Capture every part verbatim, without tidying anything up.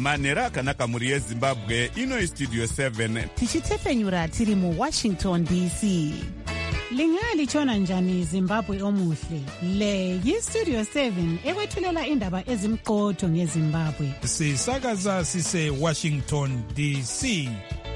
manhero akanaka mhuri yezimbabwe. Ino istudio seven tichitefenyura tiri muwashington D C. Lingalitshona njani Zimbabwe omuhle? Le yistudio seven ekwethulela indaba ezimqotho ngeZimbabwe. Sisakaza sise Washington D C.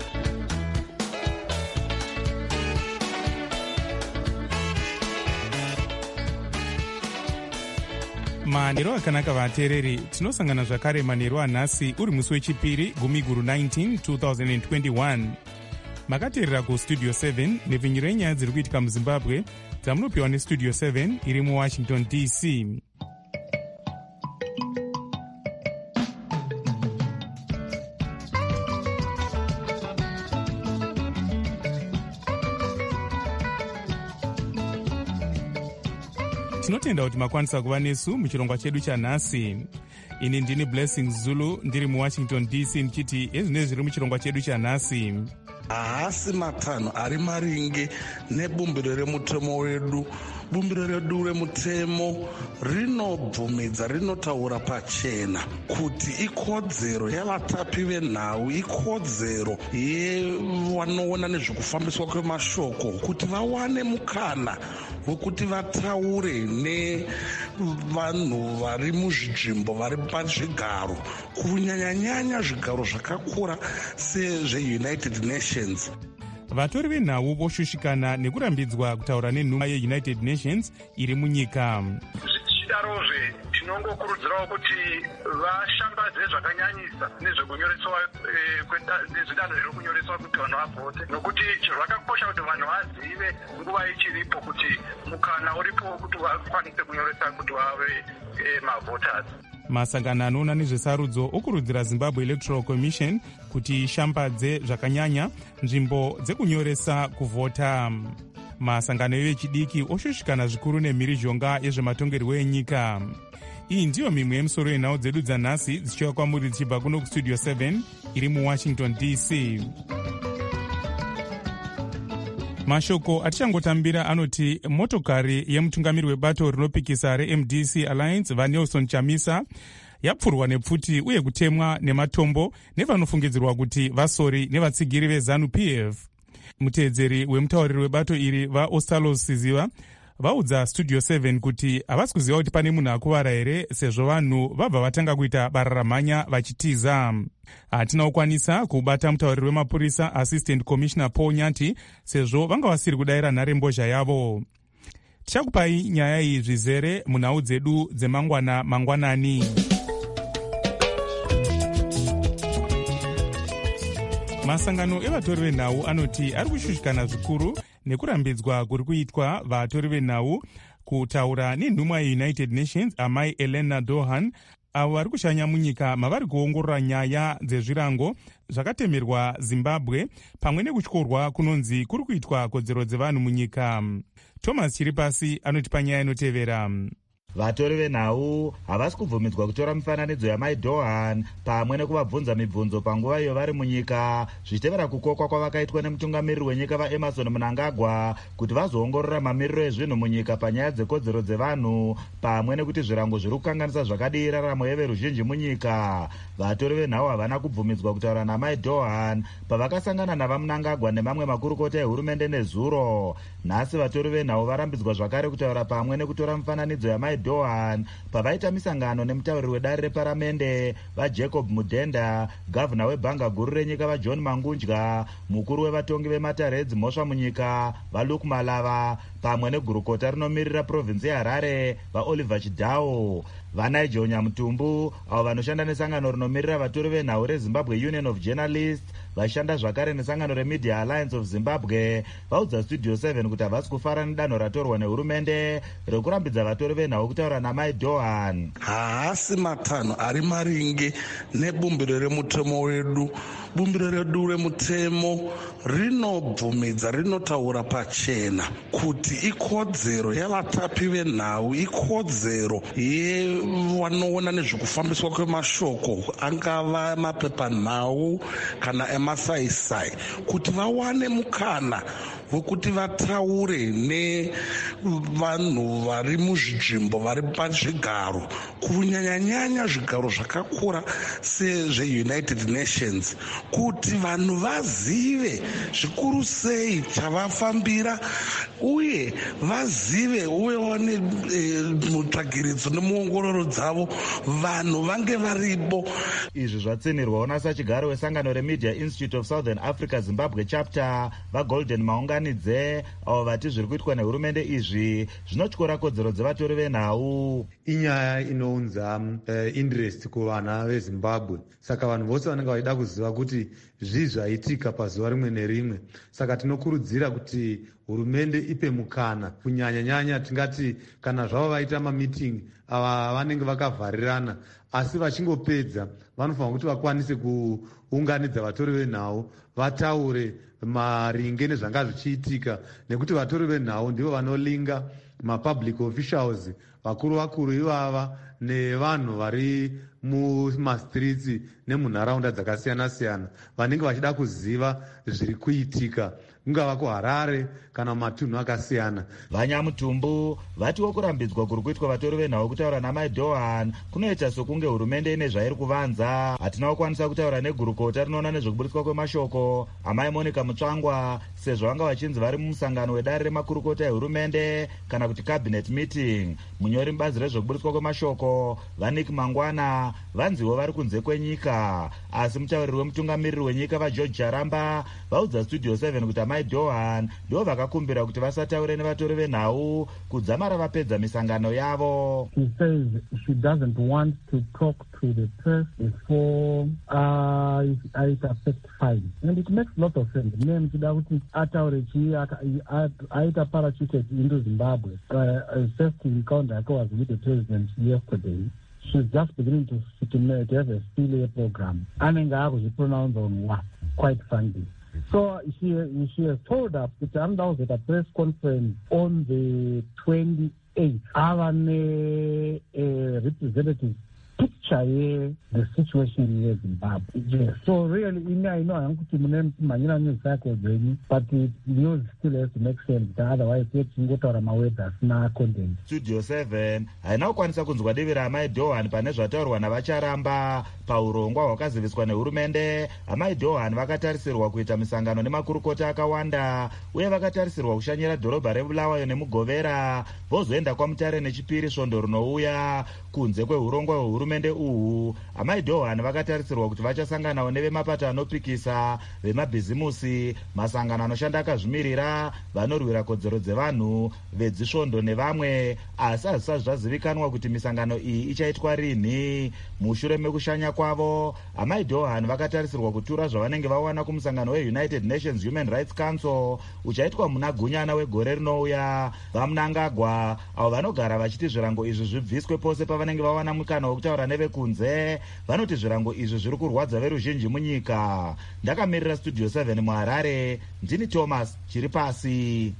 manhero akanaka vateereri, tinosangana zvakare manhero anhasi uri musi wechipiri gumi guru nineteen twenty twenty-one. Makateerera kustudio seven nepfinyiro yenyaya dziri kuitika muzimbabwe dzamunopiwa nestudio seven iri muwashington D C. Tinotenda kuti makwanisa kuva nesu muchirongwa chedu chanhasi. Ini ndini Blessing Zulu ndiri muwashington D C ndichiti ezvinezvi zviri muchirongwa chedu chanhasi. Haasi matanho ari maringe nebumbiro remutemo wedu. Bumbiro redu remutemo rinobvumidza, rinotaura pachena kuti ikodzero yavatapi venhau, ikodzero yevanoona nezvekufambiswa kwemashoko kuti vawane mukana wekuti vataure nevanhu vari muzvinzvimbo, vari pazvigaro, kunyanyanyanya zvigaro zvakakura sezveUnited Nations. Vatori venhau voshushikana nekurambidzwa kutaura nenhumwa yeUnited Nations iri munyika. Zvichidarozve tinongokurudzirawo kuti vashambadze zvakanyanyisa nezvekunyoreswa nezvidanho zviri kunyoreswa kuti vanhu vavhote, nokuti zvakakosha kuti vanhu vazive nguva ichiripo kuti mukana uripo kuti vakwanise kunyoresa kuti vave mavhoters. Masangano anoona nezvesarudzo okurudzira Zimbabwe Electoral Commission kuti ishambadze zvakanyanya nzvimbo dzekunyoresa kuvhota. Masangano evechidiki oshushikana zvikuru nemhirizhonga yezvematongerwo enyika. Iyi ndiyo mimwe yemisoro yenhau dzedu dzanhasi dzichiuya kwamuri dzichibva kuno kustudio seven iri muwashington D C. Mashoko atichangotambira anoti motokari yemutungamiri webato rinopikisa reM D C Alliance vaNelson Chamisa yapfurwa nepfuti uye kutemwa nematombo nevanofungidzirwa kuti vasori nevatsigiri veZANU-P F. Muteedzeri wemutauriri webato iri vaOstalos Siziva vaudza studio seven kuti havasi kuziva kuti pane munhu akuvara here sezvo vanhu vabva vatanga kuita bararamhanya vachitiza. Hatina kukwanisa kubata mutauriri wemapurisa Assistant Commissioner Paul Nyati sezvo vanga vasiri kudayira nharembozha yavo. Tichakupai nyaya iyi zvizere munhau dzedu dzemangwana mangwanani. Masangano evatori venhau anoti ari kushushikana zvikuru nekurambidzwa kuri kuitwa vatori venhau kutaura nenhumwa yeUnited Nations amai Elena Dohan, avo vari kushanya munyika mavari kuongorora nyaya dzezvirango zvakatemerwa Zimbabwe pamwe nekutyorwa kunonzi kuri kuitwa kodzero dzevanhu munyika. Thomas Chiripasi anotipa nyaya inotevera. Vatori venhau havasi kubvumidzwa kutora mifananidzo yamai Dohan pamwe nekuvabvunza mibvunzo panguva iyo vari munyika, zvichitevera kukokwa kwavakaitwa nemutungamiriri wenyika vaEmerson Mnangagwa kuti vazoongorora mamiriro ezvinhu munyika panyaya dzekodzero dzevanhu pamwe nekuti zvirango zviri kukanganisa zvakadii raramo yeveruzhinji munyika. Vatori venhau havana kubvumidzwa kutaura namai Dohan pavakasangana navaMnangagwa nemamwe makurukota ehurumende nezuro. Nhasi vatori venhau varambidzwa zvakare kutaura pamwe nekutora mifananidzo yamai Dohan pavaita misangano nemutauriri wedare reparamende vaJacob Mudenda, gavhuna webhanga guru renyika vaJohn Mangunja, mukuru wevatongi vematare edzimhosva munyika vaLuke Malava, pamwe negurukota rinomirira provinsi yeHarare vaOliver Chidhao. VaNigel Nyamutumbu, avo vanoshanda nesangano rinomirira vatori venhau reZimbabwe Union of Journalists, vashanda zvakare nesangano reMedia Alliance of Zimbabwe, vaudza studio seven kuti havasi kufara nedanho ratorwa nehurumende rekurambidza vatori venhau kutaura namai Dohan. Haasi matanho ari maringe nebumbiro remutemo wedu. Bumbiro redu remutemo rinobvumidza, rinotaura pachena kuti ikodzero yavatapi venhau, ikodzero yevanoona nezvekufambiswa kwemashoko, angava mapepanhau kana emasaisai, kuti vawane mukana vokuti vataure nevanhu vari muzvinzvimbo vari pazvigaro, kunyanyanyanya zvigaro zvakakura sezveunited nations, kuti vanhu vazive zvikuru sei chavafambira uye vazive uye wane e, mutsvagiridzo nemuongororo dzavo vanhu vange varipo. Izvi zvatsinirwawo nasachigaro wesangano remedia institute of southern africa zimbabwe chapter vagolden maunganidze avo vati zviri kuitwa nehurumende izvi zvinotyora kodzero dzevatori venhau. Inyaya inounza uh, interest kuvana vezimbabwe, saka vanhu vose vanenge vaida kuziva kuti zvii zvaitika pazuva rimwe nerimwe. Saka tinokurudzira kuti hurumende ipe mukana, kunyanya-nyanya tingati kana zvavo vaita mamiting ava vanenge vakavharirana, asi vachingopedza vanofanira kuti vakwanise kuunganidza vatori venhau vataure maringe nezvanga zvichiitika, nekuti vatori venhau ndivo vanolinga mapublic officials vakuru vakuru ivava nevanhu vari mumastreets nemunharaunda dzakasiyana-siyana vanenge vachida kuziva zviri kuitika, kungava kuHarare kana matunhu akasiyana. Vanyamutumbu vatiwo kurambidzwa kuri kuitwa vatori venhau kutaura namai Dohan kunoita sokunge hurumende ine zvairi kuvanza. Hatina kukwanisa kutaura negurukota rinoona nezvekuburitswa kwemashoko amai Monica Mutsvangwa sezvo vanga vachinzi vari mumusangano wedare remakurukota ehurumende kana kuti cabinet meeting. Munyori mubazi rezvekuburitswa kwemashoko Vanik Mangwana vanziwo vari kunze kwenyika, asi mutauriri wemutungamiriri wenyika vaGeorge Charamba vaudza Studio seven kuti amai Dohan ndivo vakakumbira kuti vasataure nevatori venhau kudzamara vapedza misangano yavo. She says she doesn't want to talk to the press before uh, it affects fine. And it makes a lot of sense. Mene mchida kuti ataure chi aita parachuted into Zimbabwe. Uh, first encounter I was with the president yesterday. She's just beginning to, to, to have a spill program. Anenge akuzvipronounce on what? Quite frankly. So she, she has told us that I was at a press conference on the twenty-eighth. Our uh, representative picture here, the situation in Zimbabwe. Yes. So really, I know I'm going to manage news cycle, but the news still has to make sense. Otherwise, it's going to go to my way. That's not content. Studio seven haina kukwanisa kunzwa divi raamai Dohan pane zvataurwa navacharamba paurongwa hwakaziviswa nehurumende. Amai Dohan vakatarisirwa kuita misangano nemakurukota akawanda uye vakatarisirwa kushanyira dhorobha reBulawayo nemugovera vozoenda kwaMutare nechipiri svondo rinouya kunze kwehurongwa hwehurumende uhu. Amai Dohan vakatarisirwa kuti vachasanganawo nevemapato anopikisa, vemabhizimusi, masangano anoshanda akazvimirira, vanorwira kodzero dzevanhu, vedzisvondo nevamwe, asi hazvisati zvazivikanwa kuti misangano iyi ichaitwa rini. Mushure mekushanya kwavo, amai Dohan vakatarisirwa kutura zvavanenge vawana kumusangano weUnited Nations Human Rights Council uchaitwa muna Gunyana wegore rinouya. VaMnangagwa avo vanogara vachiti zvirango izvi zvibviswe pose pavanenge vawana mukana wekutaura nevekunze vanoti zvirango izvi zviri kurwadza veruzhinji munyika. Ndakamirira Studio seven muHarare, ndini Thomas chiri pasi.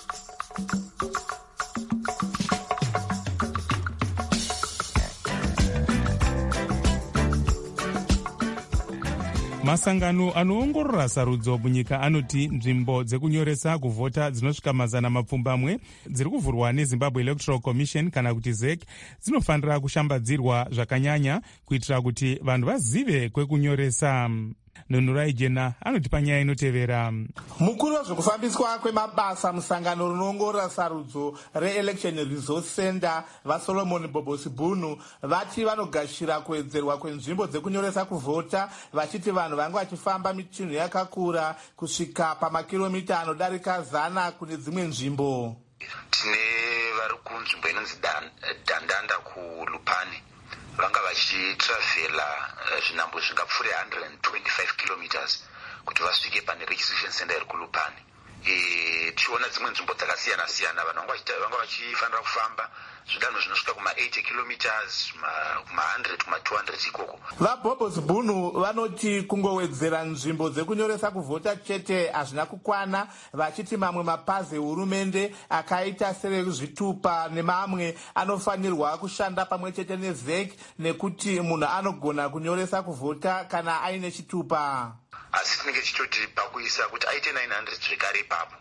Masangano anoongorora sarudzo munyika anoti nzvimbo dzekunyoresa kuvhota dzinosvika mazana mapfumbamwe dziri kuvhurwa neZimbabwe Electoral Commission kana kuti Z E C dzinofanira kushambadzirwa zvakanyanya kuitira kuti vanhu vazive kwekunyoresa. Nhunurai Jena anoti panyaya inotevera. Mukuru wezvekufambiswa kwemabasa musangano rinoongorora sarudzo reElection Resource Center vaSolomon Bobosibhunu vati vanogashira kuwedzerwa kwenzvimbo dzekunyoresa kuvhota, vachiti vanhu vange vachifamba mitunhu yakakura kusvika pamakiromita anodarika zana kune dzimwe nzvimbo. Tine vari kunzvimbo inonzi Dandanda kuLupane vanga vachitravhela zvinhambo zvingapfuure one hundred twenty-five kilometers kuti vasvike pane registration center iri kuLupane. E, tichiona dzimwe nzvimbo dzakasiyana siyana vanhu vanga vachifanira kufamba zvidanho zvinosvika kuma eighty kilometers kuma one hundred kuma two hundred ikoko. VaBobosibhunu vanoti kungowedzera nzvimbo dzekunyoresa kuvhota chete hazvina kukwana, vachiti mamwe mapazi ehurumende akaita serezvitupa nemamwe anofanirwa kushanda pamwe chete neZ E C nekuti munhu anogona kunyoresa kuvhota kana aine chitupa. Asi tinenge tichitoti pakuisa kuti aite nine hundred zvekare ipapo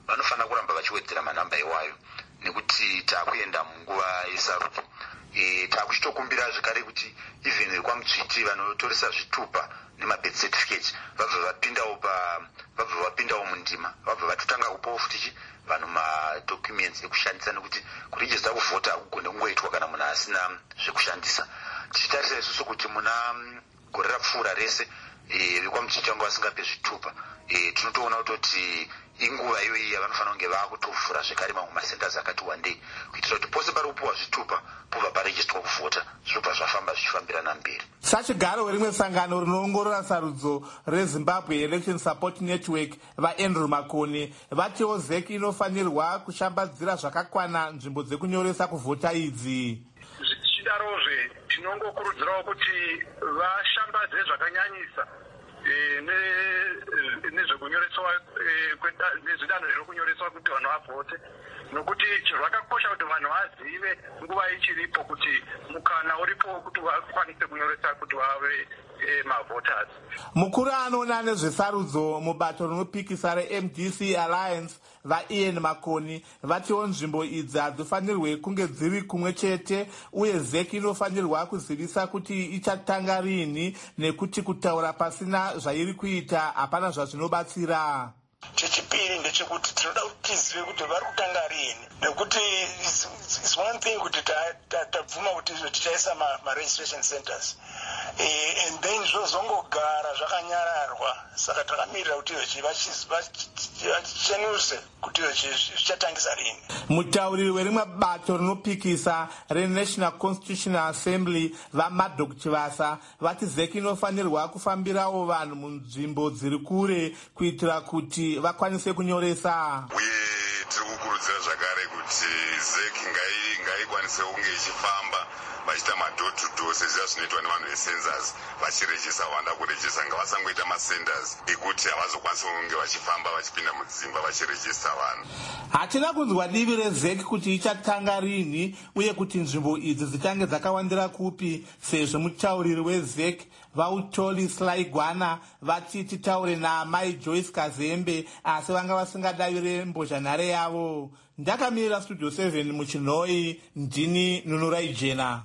vanofanira kuramba vachiwedzera manhamba iwayo nekuti taakuenda munguva yesarudzo. E, taakuchitokumbira zvekare kuti even kwamutsviti vanotoresa zvitupa nemabirth certificate vabva vapindawo pa vabva vapindawo mundima, vabva vatotanga kupawo futi vanhu madocuments ekushandisa, nekuti kurejista kuvhota hakugone kungoitwa kana munhu asina zvekushandisa. Tichitarisa isusu kuti muna gore rapfuura rese vekwamutsviti vanga vasingape zvitupa, tinotoona kutoti inguva iyoyi yavanofanira kunge vakutovhura zvekare mamwe macenters akati wandei kuitira kuti pose pari kupiwa zvitupa pobva parejistwa kuvhota zvinobva zvafamba zvichifambirana mberi. sachigaro werimwe sangano rinoongorora sarudzo rezimbabwe election support network vaandrew makoni vatiwo zek inofanirwa kushambadzira zvakakwana nzvimbo dzekunyoresa kuvhota idzi. Zvichidarozve tinongokurudzirawo kuti vashambadze zvakanyanyisa nezvekunyoreswa nezvidanho zvinokunyoreswa kuti vanhu vavhote, nokuti zvakakosha kuti vanhu vazive nguva ichiripo kuti mukana uripo kuti vakwanise kunyoresa kuti vave mavhoters. Mukuru anoona nezvesarudzo mubato rinopikisa reM D C Alliance vaian makoni vatiwo nzvimbo idzi hadzifanirwe kunge dziri kumwe chete, uye zek inofanirwa kuzivisa kuti ichatanga rini nekuti kutaura pasina zvairi kuita hapana zvazvinobatsira. Chechipiri ndechekuti tinoda kuti tizive kuti vari kutanga rini, nekuti is one thing kuti tabvuma kuti tichaisa ma-registration centers and then zvozongogara zvakanyararwa, saka takamirira kuti vachenuse kuti zvichatangisa rini. Mutauriri werimwe bato rinopikisa reNational Constitutional Assembly vaMadok Chivasa vati zek inofanirwa kufambirawo vanhu munzvimbo dziri kure kuitira kuti vakwanise kunyoresa. Uye tiri kukurudzira zvakare kuti zek ngaikwanise kunge ichifamba vachiita mador to door sezviya zvinoitwa nevanhu vesensors vachirejisa vanda kurejisa, ngavasangoita masenders ekuti havazokwanisa kunge vachifamba vachipinda mudzimba vachirejisa vanhu. Hatina kunzwa divi rezek kuti ichatanga rini uye kuti nzvimbo idzi dzichange dzakawandira kupi, sezvo mutauriri wezek vautoli Slaigwana vati titaure naamai Joyce Kazembe asi vanga vasingadavire mbozhanhare yavo. Ndakamirira Studio seven muchinhoi, ndini Nunurai Jena.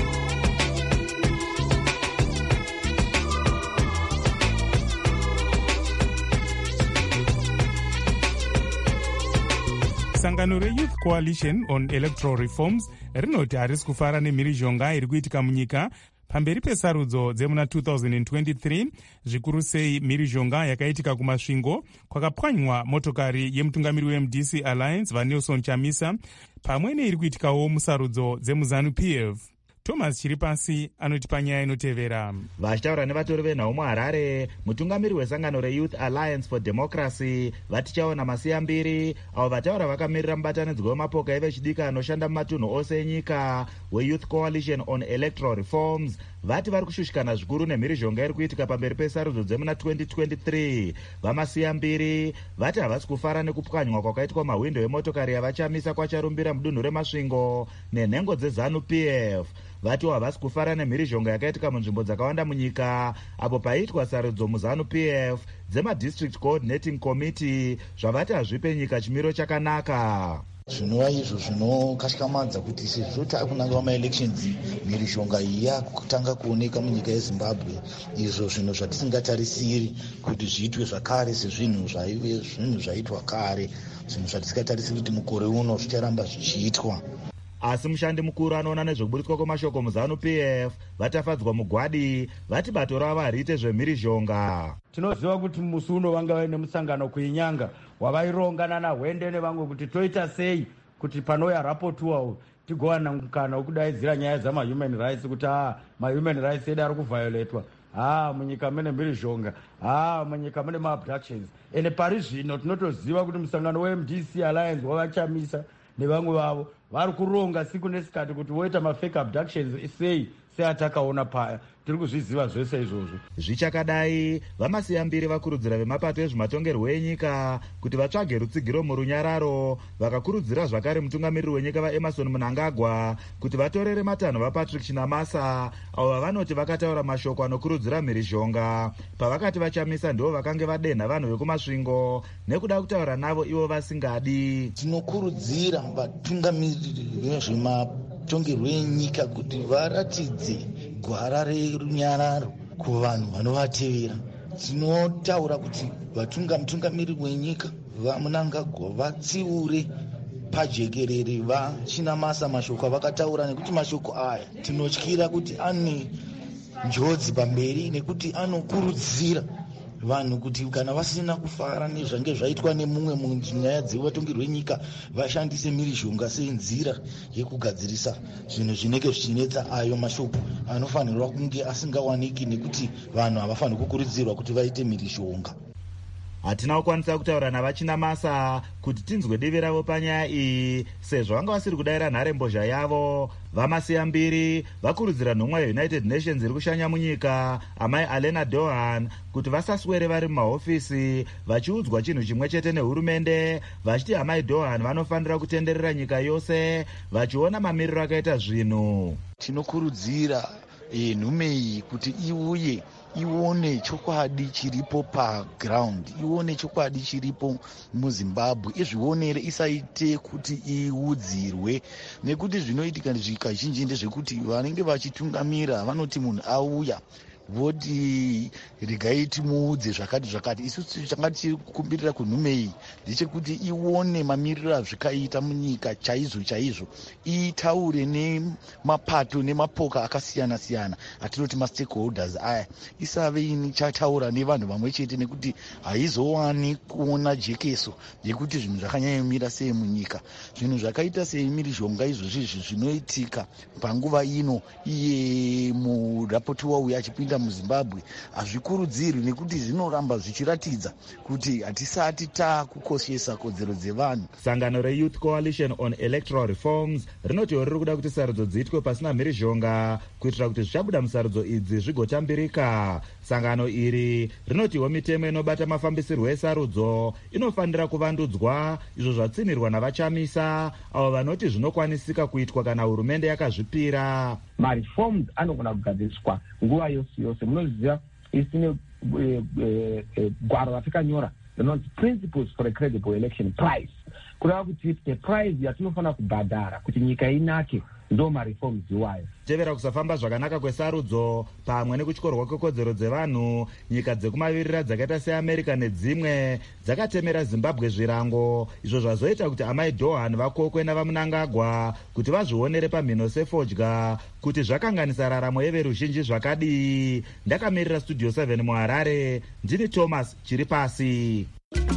Sangano reYouth Coalition on Electoral Reforms rinoti harisi kufara nemhirizhonga iri kuitika munyika pamberi pesarudzo dzemuna two thousand twenty-three, zvikuru sei mhirizhonga yakaitika kumasvingo kwakapwanywa motokari yemutungamiri weM D C Alliance vaNelson Chamisa, pamwe neiri kuitikawo musarudzo dzemuZANU-P F. Thomas Chiripasi anoti panyaya inotevera. Vachitaura nevatori venhau muHarare, mutungamiri wesangano reYouth Alliance for Democracy vatichaona masiya mbiri avo vataura vakamirira mubatanidzwa wemapoka evechidika anoshanda mumatunhu ose enyika weYouth Coalition on Electoral Reforms vati vari kushushikana zvikuru nemhirizhonga iri kuitika pamberi pesarudzo dzemuna twenty twenty-three. Vamasiya mbiri vati havasi kufara nekupwanywa kwakaitwa mahwindo emotokari yavachamisa kwacharumbira mudunhu remasvingo nenhengo dzeZANU-P F. Vati havasi kufara nemhirizhonga yakaitika munzvimbo dzakawanda munyika apo paiitwa sarudzo muZANU-P F dzemadistrict coordinating committee zvavati hazvipe nyika chimiro chakanaka. Zvinova izvo zvinokatyamadza kuti sezvo taakunanga maelections mhirizhonga iyi yakutanga kuoneka munyika yeZimbabwe, izvo zvinhu zvatisingatarisiri kuti zviitwe zvakare sezvinhu zvaive zvinhu zvaitwa kare, zvinhu zvatisingatarisiri kuti mukore uno zvicharamba zvichiitwa. Asi mushandi mukuru anoona nezvekuburitswa kwemashoko muZANU-P F vatafadzwa mugwadi vati bato ravo hariite zvemhirizhonga. Tinoziva kuti musi uno vanga vaine musangano kuinyanga wavaironga naHwende nevamwe kuti toita sei kuti panouya rapotuwa tigowana mukana wekudaidzira nyaya dzamahuman rights kuti ah mahuman rights edu ari kuvhayoletwa, ah munyika mune mhirizhonga, ah munyika mune maabductions. Ene pari zvino tinotoziva kuti musangano weM D C Alliance wavachamisa nevamwe vavo vari kuronga siku nesikati kuti voita mafake abductions sei seatakaona paya. Tiri kuzviziva zvese izvozvo. Zvichakadai, vamasiyambiri vakurudzira vemapato ezvematongerwo enyika kuti vatsvage rutsigiro murunyararo. Vakakurudzira zvakare mutungamiriri wenyika vaEmmerson Mnangagwa kuti vatorere matanho vaPatrick Chinamasa, avo vavanoti vakataura mashoko anokurudzira mhirizhonga pavakati vachamisa ndivo vakange vadenha vanhu vekumasvingo nekuda kutaura navo ivo vasingadi. Tinokurudzira vatungamiriri vezvematongerwo enyika kuti varatidze gwara rerunyararo kuvanhu vanovatevera. Tinotaura kuti vatunga mutungamiriri wenyika vaMnangagwa vatsiure pajekerere vaChinamasa mashoko avakataura, nekuti mashoko aya tinotyira kuti ane njodzi pamberi, nekuti anokurudzira vanhu kuti kana vasina kufara nezvange zvaitwa nemumwe munyaya dzevatongerwo wenyika vashandise mhirizhonga senzira yekugadzirisa zvinhu zvinenge zvichinetsa. Ayo mashoko anofanirwa kunge asingawaniki, nekuti vanhu havafaniri kukurudzirwa kuti vaite mhirizhonga. Hatina kukwanisa kutaura navaChinamasa kuti tinzwe divi ravo panyaya iyi, sezvo vanga vasiri kudayira nharembozha yavo. Vamasiyambiri vakurudzira nhumwa yeUnited Nations iri kushanya munyika, amai Alena Dohan, kuti vasaswere vari mumahofisi vachiudzwa chinhu chimwe chete nehurumende, vachiti amai Dohan vanofanira kutenderera nyika yose vachiona mamiriro akaita zvinhu. Tinokurudzira nhume iyi kuti iuye ione chokwadi chiripo paground, ione chokwadi chiripo muZimbabwe, izvionere, isaite kuti iudzirwe, nekuti zvinoitika zvizhinji ndezvekuti vanenge vachitungamira vanoti munhu auya voti regai timuudze zvakati zvakati. Isusu changa tichikumbirira kunhume iyi ndechekuti ione mamiriro azvikaita munyika chaizvo chaizvo, itaure nemapato nemapoka akasiyana siyana atinoti mastakeholders aya, isave ini chataura nevanhu vamwe chete, nekuti haizowani kuona jekeso yekuti zvinhu zvakanyanyomira sei munyika. Zvinhu zvakaita semhirizhonga izvozvizvi zvinoitika panguva ino iye murapotiwa uya achipinda muZimbabwe hazvikurudzirwi, nekuti zvinoramba zvichiratidza kuti hatisati takukoshesa kodzero dzevanhu. Sangano reYouth Coalition on Electoral Reforms rinotiwo riri kuda kuti sarudzo dziitwe pasina mhirizhonga kuitira kuti zvichabuda musarudzo idzi zvigotambirika. Sangano iri rinotiwo mitemo inobata mafambisirwo esarudzo inofanira kuvandudzwa, izvo zvatsimirwa navaChamisa, avo vanoti zvinokwanisika kuitwa kana hurumende yakazvipira. Mareforms anogona kugadziriswa nguva yose yose. Munoziva isine gwaro ratakanyora rinonzi Principles for a Credible Election Price, kureva kuti the price yatinofanira kubhadhara kuti nyika inake ndo mareforms iwayo. Tevera kusafamba zvakanaka kwesarudzo pamwe nekutyorwa kwekodzero dzevanhu, nyika dzekumavirira dzakaita seAmerica nedzimwe dzakatemera Zimbabwe zvirango, izvo zvazoita kuti amai Dohan vakokwe navaMnangagwa kuti vazvionere pamhino sefodya kuti zvakanganisa raramo yeveruzhinji zvakadii. Ndakamirira Studio seven muHarare, ndini Thomas Chiripasi.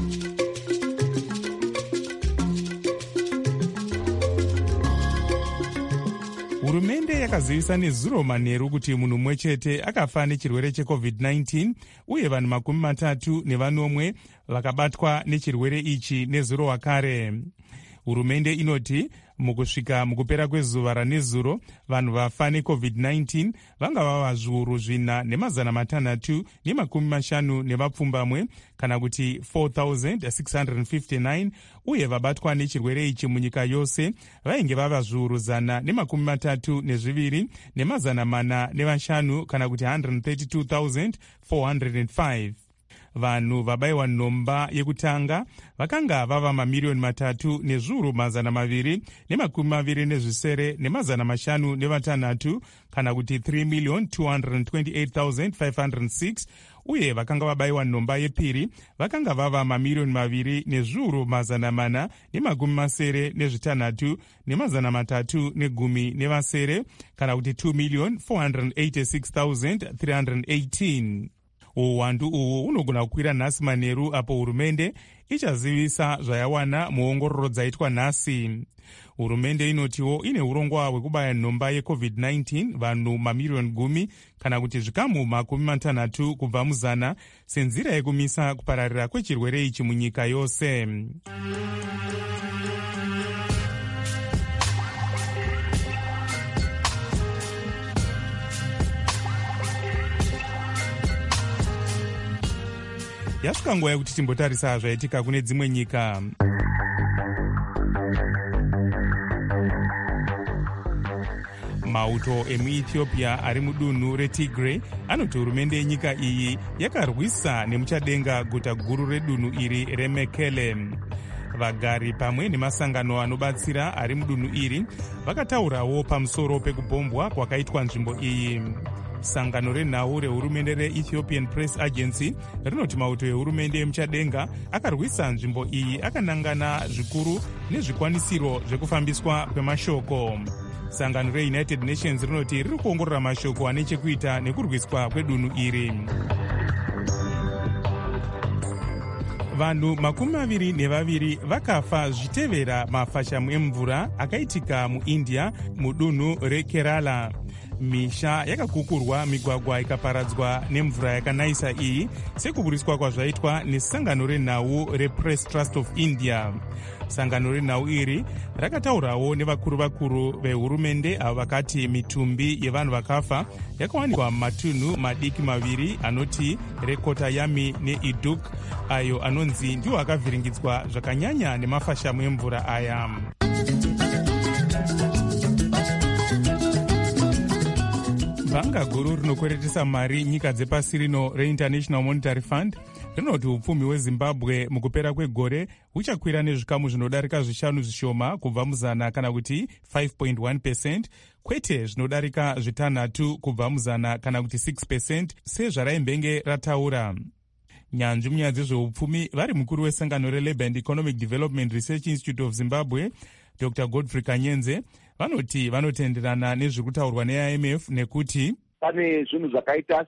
Hurumende yakazivisa nezuro manheru kuti munhu mumwe chete akafa nechirwere checovid nineteen uye vanhu makumi matatu nevanomwe vakabatwa nechirwere ichi nezuro wakare. Hurumende inoti mukusvika mukupera kwezuva ranezuro vanhu vafa necovid nineteen vanga vava zviuru zvina nemazana matanhatu nemakumi mashanu nevapfumbamwe kana kuti four thousand six hundred fifty-nine, uye vabatwa nechirwere ichi munyika yose vainge vava zviuru zana nemakumi matatu nezviviri nemazana mana nevashanu kana kuti one hundred thirty-two thousand four hundred five. Vanhu vabayiwa nhomba yekutanga vakanga vava mamiriyoni matatu nezviuru mazana maviri nemakumi maviri nezvisere nemazana mashanu nevatanhatu kana kuti three million two hundred twenty-eight thousand five hundred six, uye vakanga vabayiwa nhomba yepiri vakanga vava mamiriyoni maviri nezviuru mazana mana nemakumi masere nezvitanhatu nemazana matatu negumi nevasere kana kuti two million four hundred eighty-six thousand three hundred eighteen. Uwandu uhu unogona kukwira nhasi manheru apo hurumende ichazivisa zvayawana muongororo dzaitwa nhasi. Hurumende inotiwo ine urongwa hwekubaya nhomba yecovid nineteen vanhu mamiriyoni gumi kana kuti zvikamu makumi matanhatu kubva muzana senzira yekumisa kupararira kwechirwere ichi munyika yose. yasvika nguva yekuti timbotarisa zvaitika kune dzimwe nyika. Mauto emuethiopia ari mudunhu retigray anoti hurumende yenyika iyi yakarwisa nemuchadenga guta guru redunhu iri remekele. Vagari pamwe nemasangano anobatsira ari mudunhu iri vakataurawo pamusoro pekubhombwa kwakaitwa nzvimbo iyi. Sangano renhau rehurumende reEthiopian Press Agency rinoti mauto ehurumende yemuchadenga akarwisa nzvimbo iyi akanangana zvikuru nezvikwanisiro zvekufambiswa kwemashoko. Sangano reUnited Nations rinoti riri kuongorora mashoko ane chekuita nekurwiswa kwedunhu iri. Vanhu makumi maviri nevaviri vakafa zvichitevera mafashamu emvura akaitika muIndia mudunhu reKerala. Misha yakakukurwa, migwagwa ikaparadzwa nemvura yakanayisa iyi sekuburiswa kwazvaitwa nesangano renhau rePress Trust of India. Sangano renhau iri rakataurawo nevakuru vakuru vehurumende avo vakati mitumbi yevanhu vakafa yakawanikwa matunhu madiki maviri anoti Rekotayami neIduk, ayo anonzi ndiwo akavhiringidzwa zvakanyanya nemafashamu emvura aya. Bhanga guru rinokweretesa mari nyika dzepasi rino reInternational Monetary Fund rinoti upfumi hweZimbabwe mukupera kwegore huchakwira nezvikamu zvinodarika zvishanu zvishoma kubva muzana kana kuti five point one percent, kwete zvinodarika zvitanhatu kubva muzana kana kuti six percent sezvaraimbenge rataura. Nyanzvi munyaya dzezveupfumi vari mukuru wesangano reLabour and Economic Development Research Institute of Zimbabwe Doctor Godfrey Kanyenze vanoti vanotenderana nezviri kutaurwa neI M F nekuti pane zvinhu zvakaita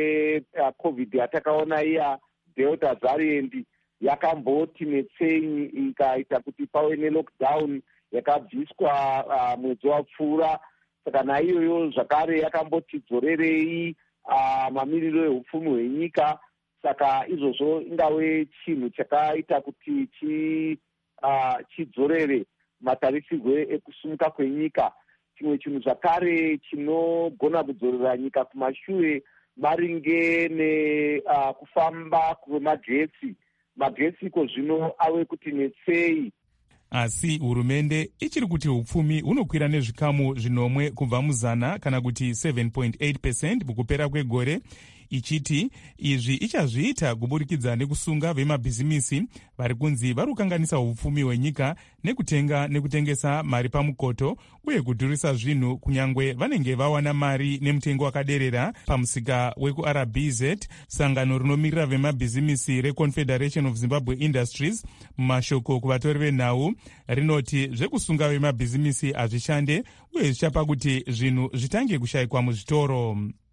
secovid yatakaona iya delta variant yakamboti netsei ikaita kuti pave nelockdown yakabviswa uh, mwedzi wapfuura. Saka naiyoyo zvakare yakamboti dzorerei uh, mamiriro ehupfumi hwenyika. Saka izvozvo ingave chinhu chakaita kuti chi uh, chidzorere matarisirwe ekusumuka kwenyika. Chimwe chinhu zvakare chinogona kudzorera nyika kumashure maringe nekufamba uh, kwemagetsi. Magetsi iko zvino ave kuti netsei. Asi hurumende ichiri kuti hupfumi hunokwira nezvikamu zvinomwe kubva muzana kana kuti seven point eight percent mukupera kwegore, ichiti izvi ichazviita kuburikidza nekusunga vemabhizimisi vari kunzi vari kukanganisa hupfumi hwenyika nekutenga nekutengesa mari pamukoto uye kudhurisa zvinhu kunyangwe vanenge vawana mari nemutengo wakaderera pamusika wekuR B Z. Sangano rinomirira vemabhizimisi reConfederation of Zimbabwe Industries mumashoko kuvatori venhau rinoti zvekusunga vemabhizimisi hazvishande uye zvichapa kuti zvinhu zvitange kushayikwa muzvitoro.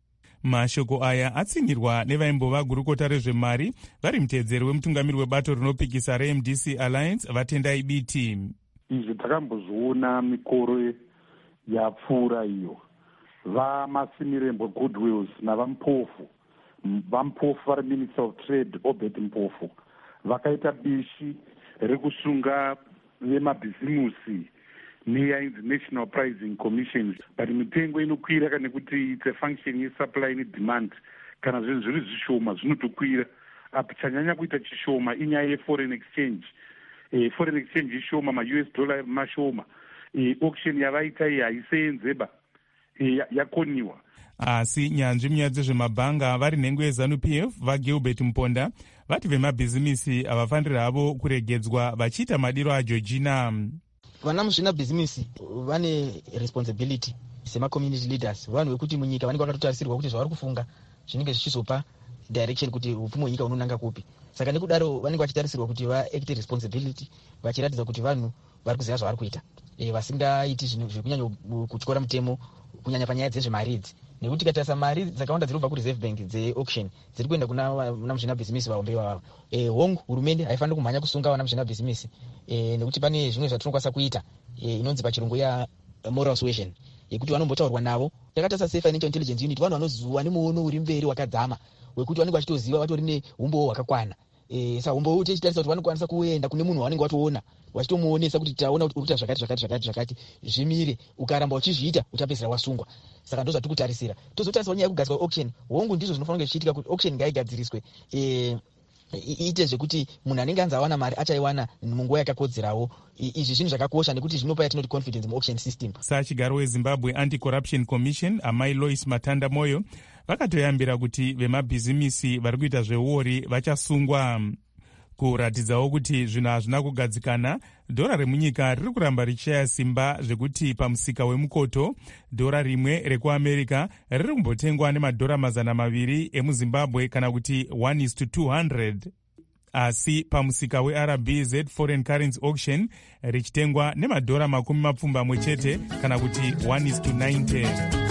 Mashoko aya atsinirwa nevaimbova gurukota rezvemari vari muteedzeri wemutungamiri webato rinopikisa reM D C Alliance Vatendai Biti. Izvi takambozviona mikoro yapfuura iyo. VamaSimirembo Goodwills navampofu vampofu vari Minister of Trade Obert Mpofu vakaita bishi rekusunga vemabhizimusi neyainzi National Pricing Commission, but mitengo inokwira kana kuti it's a function yesupply nedemand. Kana zvinhu zviri zvishoma zvinotokwira. Apa chanyanya kuita chishoma inyaya yeforeign exchange. E, foreign exchange ishoma, ma-U S dollar mashoma. E, auction yavaita iyi haisenzeba, e, yakoniwa. Asi nyanzvi munyaya dzezvemabhanga vari nhengo yeZanu P F vaGilbert Mponda vati vemabhizimisi havafaniri havo kuregedzwa vachiita madiro aJoργina. Vana muzvina bhizimisi vane responsibility sema-community leaders, vanhu vekuti munyika vanenge vakatotarisirwa kuti zvavari kufunga zvinenge zvichizopa direction kuti upfumi hwenyika unonanga kupi. Saka nekudaro vanenge vachitarisirwa kuti vaacte responsibility vachiratidza kuti vanhu vari kuziva zvavari kuita, e, vasingaiti zvinhu zviri kunyanya kutyora mutemo kunyanya panyaya dzezvemari idzi. Nekuti tikatarisa mari dzakawanda dziri kubva kureserve bank dzeauction dziri kuenda kuna vanamuzvina bhizimisi vahombe vavo. E, hongu hurumende haifaniri kumhanya kusunga vanamuzvina bhizimisi, e, nekuti pane zvimwe zvatinokwanisa kuita, e, inonzi pachirungu ya moral suasion yekuti vanombotaurwa navo. Takatarisa seFinancial Intelligence Unit vanhu vanozuva nemuono uri mberi wakadzama wekuti vanenge vachitoziva vatori neumbowo hwakakwana. E, saka umbowo tichitarisa kuti vanokwanisa kuenda kune munhu wavanenge vatoona vachitomuonesa kuti taona kuti uri kuita zvakati zvakati zvakati zvakati zvimire, ukaramba uchizviita uchapedzisira wasungwa. Saka ndo zvatiri kutarisira. Tozotarisira nyaya yekugadzirwa auction. Hongu ndizvo zvinofanira zvichiitika kuti auction ngaigadziriswe. E, iite zvekuti munhu anenge anzi awana mari achaiwana munguva yakakodzerawo. Izvi zvinhu zvakakosha nekuti zvinopa yatinoti confidence muauction system. Sachigaro weZimbabwe Anti-Corruption Commission amai Lois Matanda Moyo vakatoyambira kuti vemabhizimisi vari kuita zveuori vachasungwa. Kuratidzawo kuti zvinhu hazvina kugadzikana, dhora remunyika riri kuramba richishaya simba zvekuti pamusika wemukoto dhora rimwe rekuamerica riri kumbotengwa nemadhora mazana maviri emuzimbabwe kana kuti one is to two hundred. Asi pamusika weR B Z Foreign Currency Auction richitengwa nemadhora makumi mapfumbamwe chete kana kuti one is to ninety.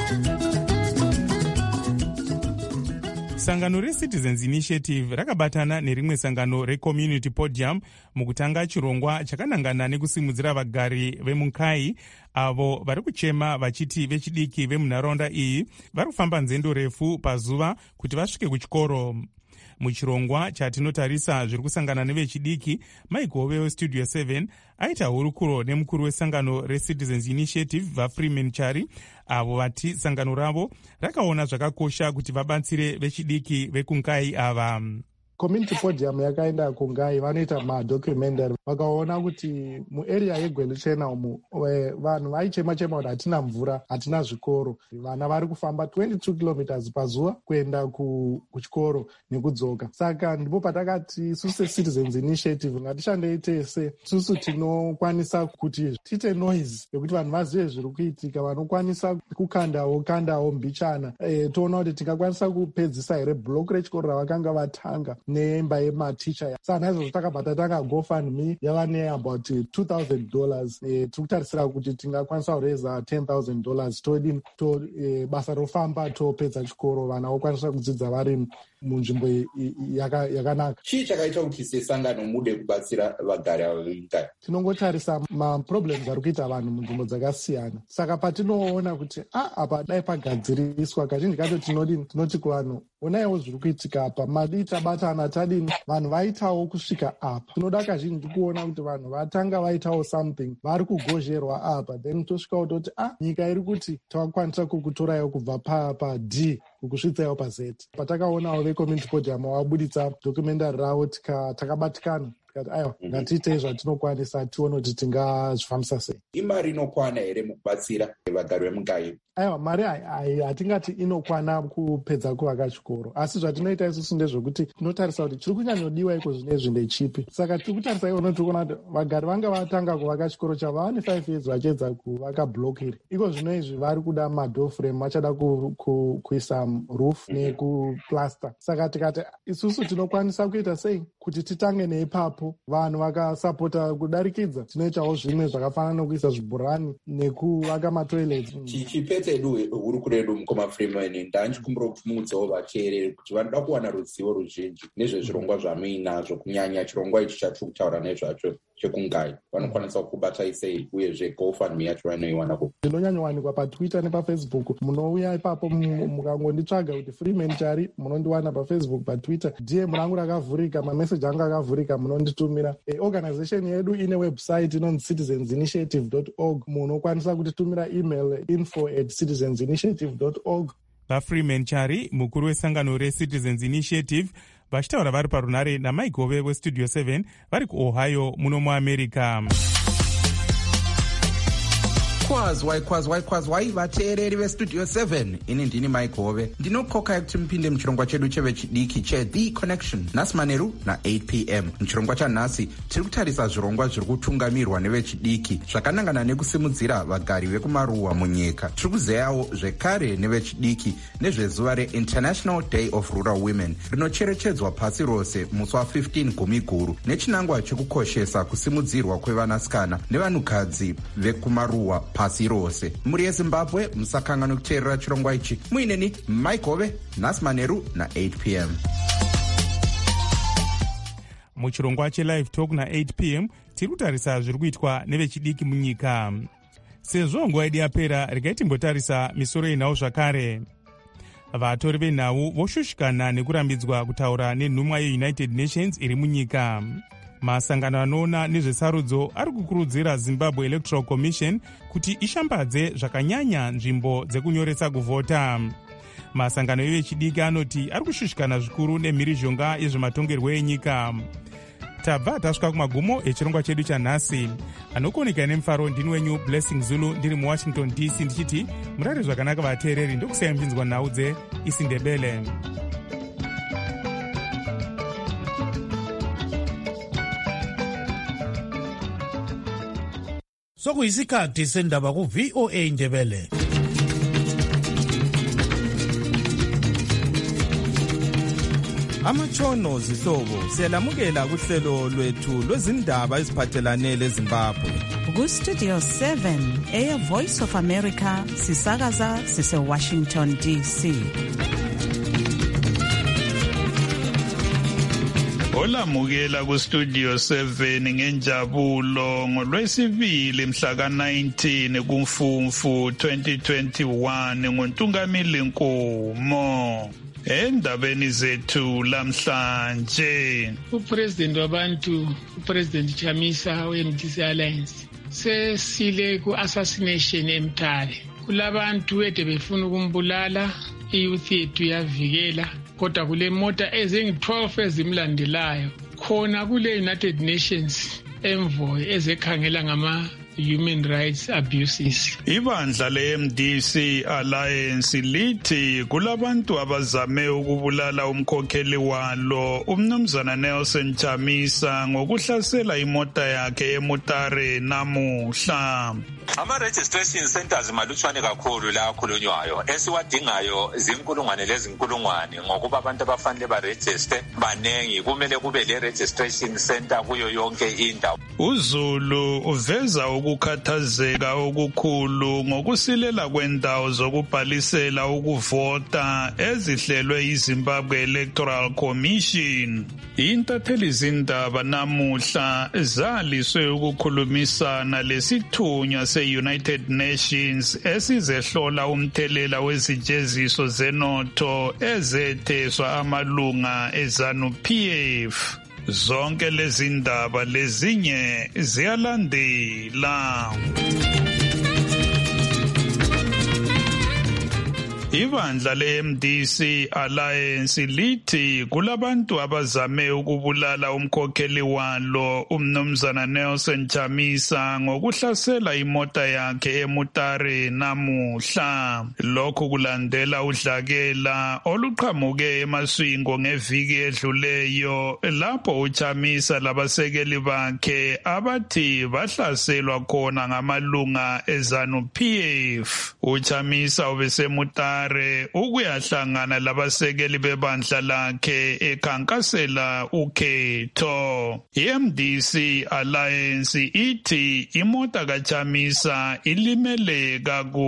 Sangano reCitizens Initiative rakabatana nerimwe sangano reCommunity Podium mukutanga chirongwa chakanangana nekusimudzira vagari vemunkai avo vari kuchema vachiti vechidiki vemunharaunda iyi vari kufamba nzendo refu pazuva kuti vasvike kuchikoro. Muchirongwa chatinotarisa zviri kusangana nevechidiki, Mike Hove weStudio seven aita hurukuro nemukuru wesangano reCitizens Initiative vaFreeman Chari avo vati sangano ravo rakaona zvakakosha kuti vabatsire vechidiki vekunkai ava. Community Podium yakaenda kungai vanoita madocumentary vakaona kuti muarea yeGweluchena umu vanhu vaichema chema kuti hatina mvura, hatina zvikoro. Vana vari kufamba twenty-two kilometers pazuva kuenda kuchikoro nekudzoka. Saka ndipo patakati isusu seCitizens Initiative ngatishandei tese, isusu tinokwanisa kuti tiite noise yekuti vanhu vazive zviri kuitika, vanokwanisa kukandawo kandawo mbichana. E, toona kuti tingakwanisa kupedzisa here block rechikoro ravakanga vatanga neimba yematicha. Saka naizvozvo takabata tanga GoFundMe yava neabout two thousand dollars. E, tiri kutarisira kuti tingakwanisa kureza ten thousand dollars todini to e, basa rofamba topedza chikoro vana vokwanisa kudzidza vari munzvimbo yakanaka. Chii chakaita kuti sesangano mude kubatsira vagari ava venyika? Tinongotarisa maproblems ari kuita vanhu munzvimbo dzakasiyana. Saka patinoona kuti ah apa dai pagadziriswa, kazhinji kacho tinodini tinoti kuvanhu onaiwo zviri kuitika apa, madi tabatana tadini vanhu vaitawo kusvika apa. Tinoda kazhinji kuona kuti vanhu vatanga vaitawo something, vari kugozherwa apa, then tosvikawo toti ah nyika iri kuti takakwanisa kukutoraiwo kubva pad kukusvitsaiwo paZ. Patakaonawo veCommunity Podium vabuditsa documentary ravo takabatikana tikati aiwa ngatiitei zvatinokwanisa tione kuti tingazvifambisa sei. Imari inokwana here mukubatsira vagari vemungai? Aiwa, mari hatingati inokwana kupedza kuvaka chikoro, asi zvatinoita isusu ndezvekuti tinotarisa kuti chiri kunyanyodiwa iko zvinezvi ndechipi. Saka tiri kutarisa iwono tiri kuona kuti vagari vanga vatanga kuvaka chikoro chavo vane five years vachiedza kuvaka block iri. Iko zvino izvi vari kuda madoor frame, vachada kuisa roof nekuplaster. Saka tikati isusu tinokwanisa kuita sei kuti titange neipapo, vanhu vakasapota kudarikidza tinoitawo zvimwe zvakafanana nokuisa zvibhurani nekuvaka matoilets. Chipetedu hurukuro yedu mukoma Freeman, ndanchikumbira kutumudzawo vateereri kuti vanoda kuwana ruzivo ruzhinji nezvezvirongwa zvamuinazvo, kunyanya chirongwa ichi chatiri kutaura nezvacho chekungai, vanokwanisa kubata sei, uyezve GoFundMe yacho vanoiwana kupi? Ndinonyanyowanikwa paTwitter nepafacebook. Munouya ipapo mukangonditsvaga kuti Freeman Chari munondiwana pafacebook, paTwitter. D M rangu rakavhurika, mameseji angu akavhurika, munonditumira. E, organization yedu ine website inonzi citizens initiative dot org. Munokwanisa kutitumira email info at citizens initiative dot org. VaFreeman Chari, mukuru wesangano reCitizens Initiative, vachitaura vari parunare naMike Hove weStudio seven vari kuOhio muno muAmerica. Kwazwai kwazwai kwazwai vateereri veStudio seven, ini ndini Mike Hove. Ndinokoka kuti mupinde muchirongwa chedu chevechidiki cheThe Connection nhasi manheru na-eight p m. Muchirongwa chanhasi tiri kutarisa zvirongwa zviri kutungamirwa nevechidiki zvakanangana nekusimudzira vagari vekumaruwa munyika. Tiri kuzeyawo zvekare nevechidiki nezvezuva reInternational Day of Rural Women rinocherechedzwa pasi rose musi wa15 gumi guru nechinangwa chekukoshesa kusimudzirwa kwevanasikana nevanhukadzi vekumaruwa pasi rose. Muri yeZimbabwe musakanganwa kuteerera chirongwa ichi. Muineni Mike Hove, nhasi manheru na-eight p m. Muchirongwa cheLive Talk na-eight p m tiri kutarisa zviri kuitwa nevechidiki munyika. Sezvo nguva yedu yapera, regai timbotarisa misoro yenhau zvakare. Vatori venhau voshushikana nekurambidzwa kutaura nenhumwa yeUnited Nations iri munyika. Masangano anoona nezvesarudzo ari kukurudzira Zimbabwe Electoral Commission kuti ishambadze zvakanyanya nzvimbo dzekunyoresa kuvhota. masangano evechidiki anoti ari kushushikana zvikuru nemhirizhonga yezvematongerwo enyika. tabva tasvika kumagumo echirongwa chedu chanhasi. anokoneka nemufaro ndini wenyu Blessing Zulu ndiri muwashington D C ndichiti murare zvakanaka vateereri ndokusaya mpinzwa nhau dzeIsindebele. sokuyisikhathi sendaba ku-V O A Ndebele. Amatshono zihlobo siyalamukela kuhlelo lwethu lwezindaba eziphathelane leZimbabwe. Ku-Studio seven Air Voice of America sisakaza sise-Washington D C. Olamukela ku-Studio seven ngenjabulo ngolwesibili mhla ka nineteen kuMfumfu twenty twenty-one nguNtungamili Nkomo. Endabeni zethu lamhlanje, uPresident wabantu uPresident Chamisa we-M D C Alliance sesile ku-assassination eMtare. Kulabantu ede befuna ukumbulala, iyouth yethu yavikela, kodwa kule mota ezingu-twelve ezimlandelayo khona kule United Nations envoy ezekhangela ngama human rights abuses. Ibandla le-M D C Alliance lithi kulabantu abazame ukubulala umkhokheli walo umnumzana Nelson Chamisa ngokuhlasela imota yakhe eMutare namuhla. Ama-registration centers malutshwane kakhulu la akhulunywayo. Esiwadingayo zinkulungwane lezinkulungwane ngokuba abantu abafanele barejiste banengi, kumele kube le-registration center kuyo yonke indawo. uZulu uveza ukukhathazeka okukhulu ngokusilela kwendawo zokubhalisela ukuvota ezihlelwe iZimbabwe Electoral Commission. Intatheli zindaba namuhla zaliswe ukukhulumisana lesithunywa se-United Nations esizehlola umthelela wezijeziso zenotho ezetheswa amalunga eZanu-P F. Zonke lezi ndaba lezinye ziyalandela. Ibandla le-M D C Alliance lithi kulabantu abazame ukubulala umkhokheli walo umnumzana Nelson Chamisa ngokuhlasela imota yakhe eMutare namuhla. Lokhu kulandela udlakela oluqhamuke eMaswingo ngeviki edluleyo lapho uChamisa labasekeli bakhe abathi bahlaselwa khona ngamalunga eZanu-P F. uChamisa ubesemutare ukuyahlangana labasekeli bebandla lakhe ekhankasela ukhetho. I-M D C Alliance ithi imota kaChamisa ilimele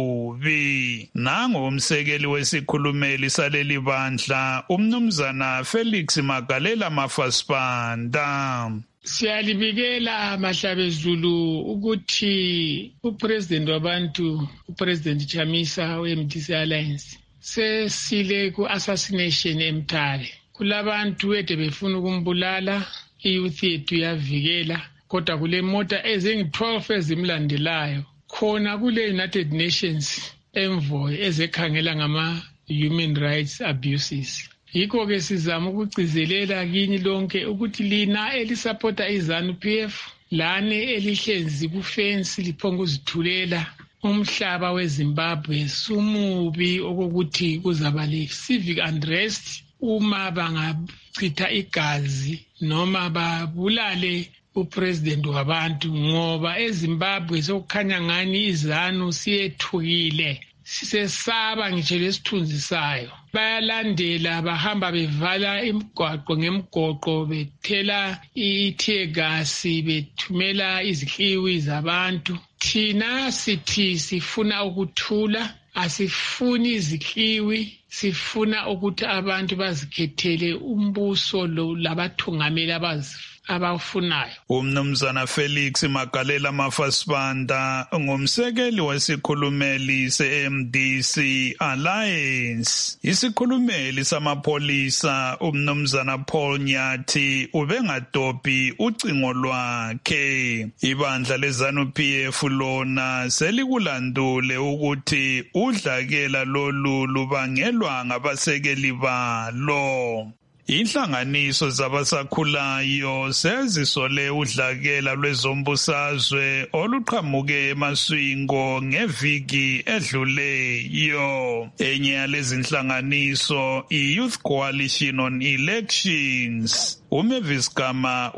kakubi. Nango umsekeli wesikhulumeli saleli bandla umnumzana Felix Magalela Mafasipanda. Siyalibikela Mahlabezulu ukuthi uPresident wabantu uPresident Chamisa we-M D C Alliance sesile ku-assassination eMtare. Kulabantu ede befuna ukumbulala, iyouth yethu yavikela, kodwa kule mota ezingu-twelve ezimlandelayo khona kule United Nations envoy ezekhangela ngama human rights abuses. Yikho ke sizama ukugcizelela kini lonke ukuthi lina elisupporta iZanu-P F lane elihlenzi kufensi liphonga uzithulela umhlaba weZimbabwe sumubi okokuthi kuzaba le civic unrest uma bangachitha igazi noma babulale uPresident wabantu, ngoba eZimbabwe sokukhanya ngani iZanu siyethukile, sisesaba ngitshe lesithunzi sayo. Bayalandela bahamba bevala imigwaqo ngemgoqo, bethela ithiyegasi, bethumela izihliwi zabantu. Thina sithi sifuna ukuthula, asifuni izihliwi, sifuna ukuthi abantu bazikhethele umbuso lo labathungameli abazi abawufunayo. Umnumzana Felix Magalela Mafasipanda ngumsekeli wesikhulumeli se-M D C Alliance. Isikhulumeli samapholisa umnumzana Paul Nyathi ubengadobhi ucingo lwakhe. Ibandla leZanu-P F lona selikulandule ukuthi udlakela lolu lubangelwa zisekelwa ngabasekeli balo. Inhlanganiso zabasakhulayo sezisole udlakela lwezombusazwe oluqhamuke emaswingo ngeviki edluleyo. Enye yalezi inhlanganiso i-Youth Coalition on Elections. uMavis Gama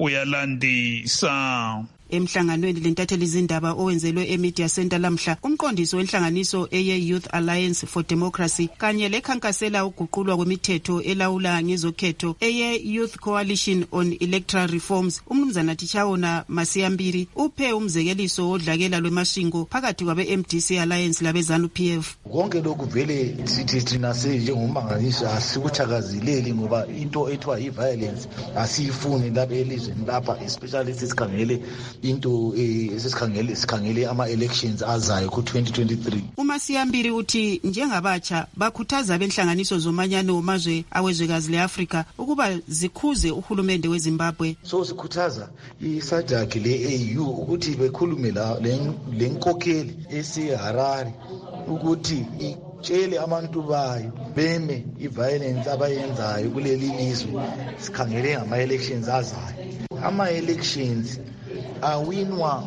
uyalandisa. Emhlanganweni lentatheli izindaba owenzelwe eMedia Center lamhla, umqondisi wenhlanganiso eye Youth Alliance for Democracy kanye lekhankasela uguqulwa kwemithetho elawula ngezokhetho eye Youth Coalition on Electoral Reforms, umnumzana Tichawona Masiyambiri uphe umzekeliso wodlakela lwemashingo phakathi kwabe M D C Alliance labe ZANU P F. Konke lokhu vele sithi thina senjengomangalisi asikuthakazileli ngoba into ethiwa i-violence asiyifuni lapha elizweni lapha, especially sisikhangele into esisikhangele sikhangele ama-elections azayo ku twenty twenty-three. uMasiyambiri uthi njengabatsha bakhuthaza benhlanganiso zomanyano wamazwe awezwekazi le-Afrika ukuba zikhuze uhulumende weZimbabwe. So sikhuthaza i-SADC le-A U ukuthi bekhulume le nkokheli ese-Harare ukuthi itshele abantu bayo beme i-violence abayenzayo kuleli lizwe. Sikhangele ngama-elections azayo. Ama-elections awinwa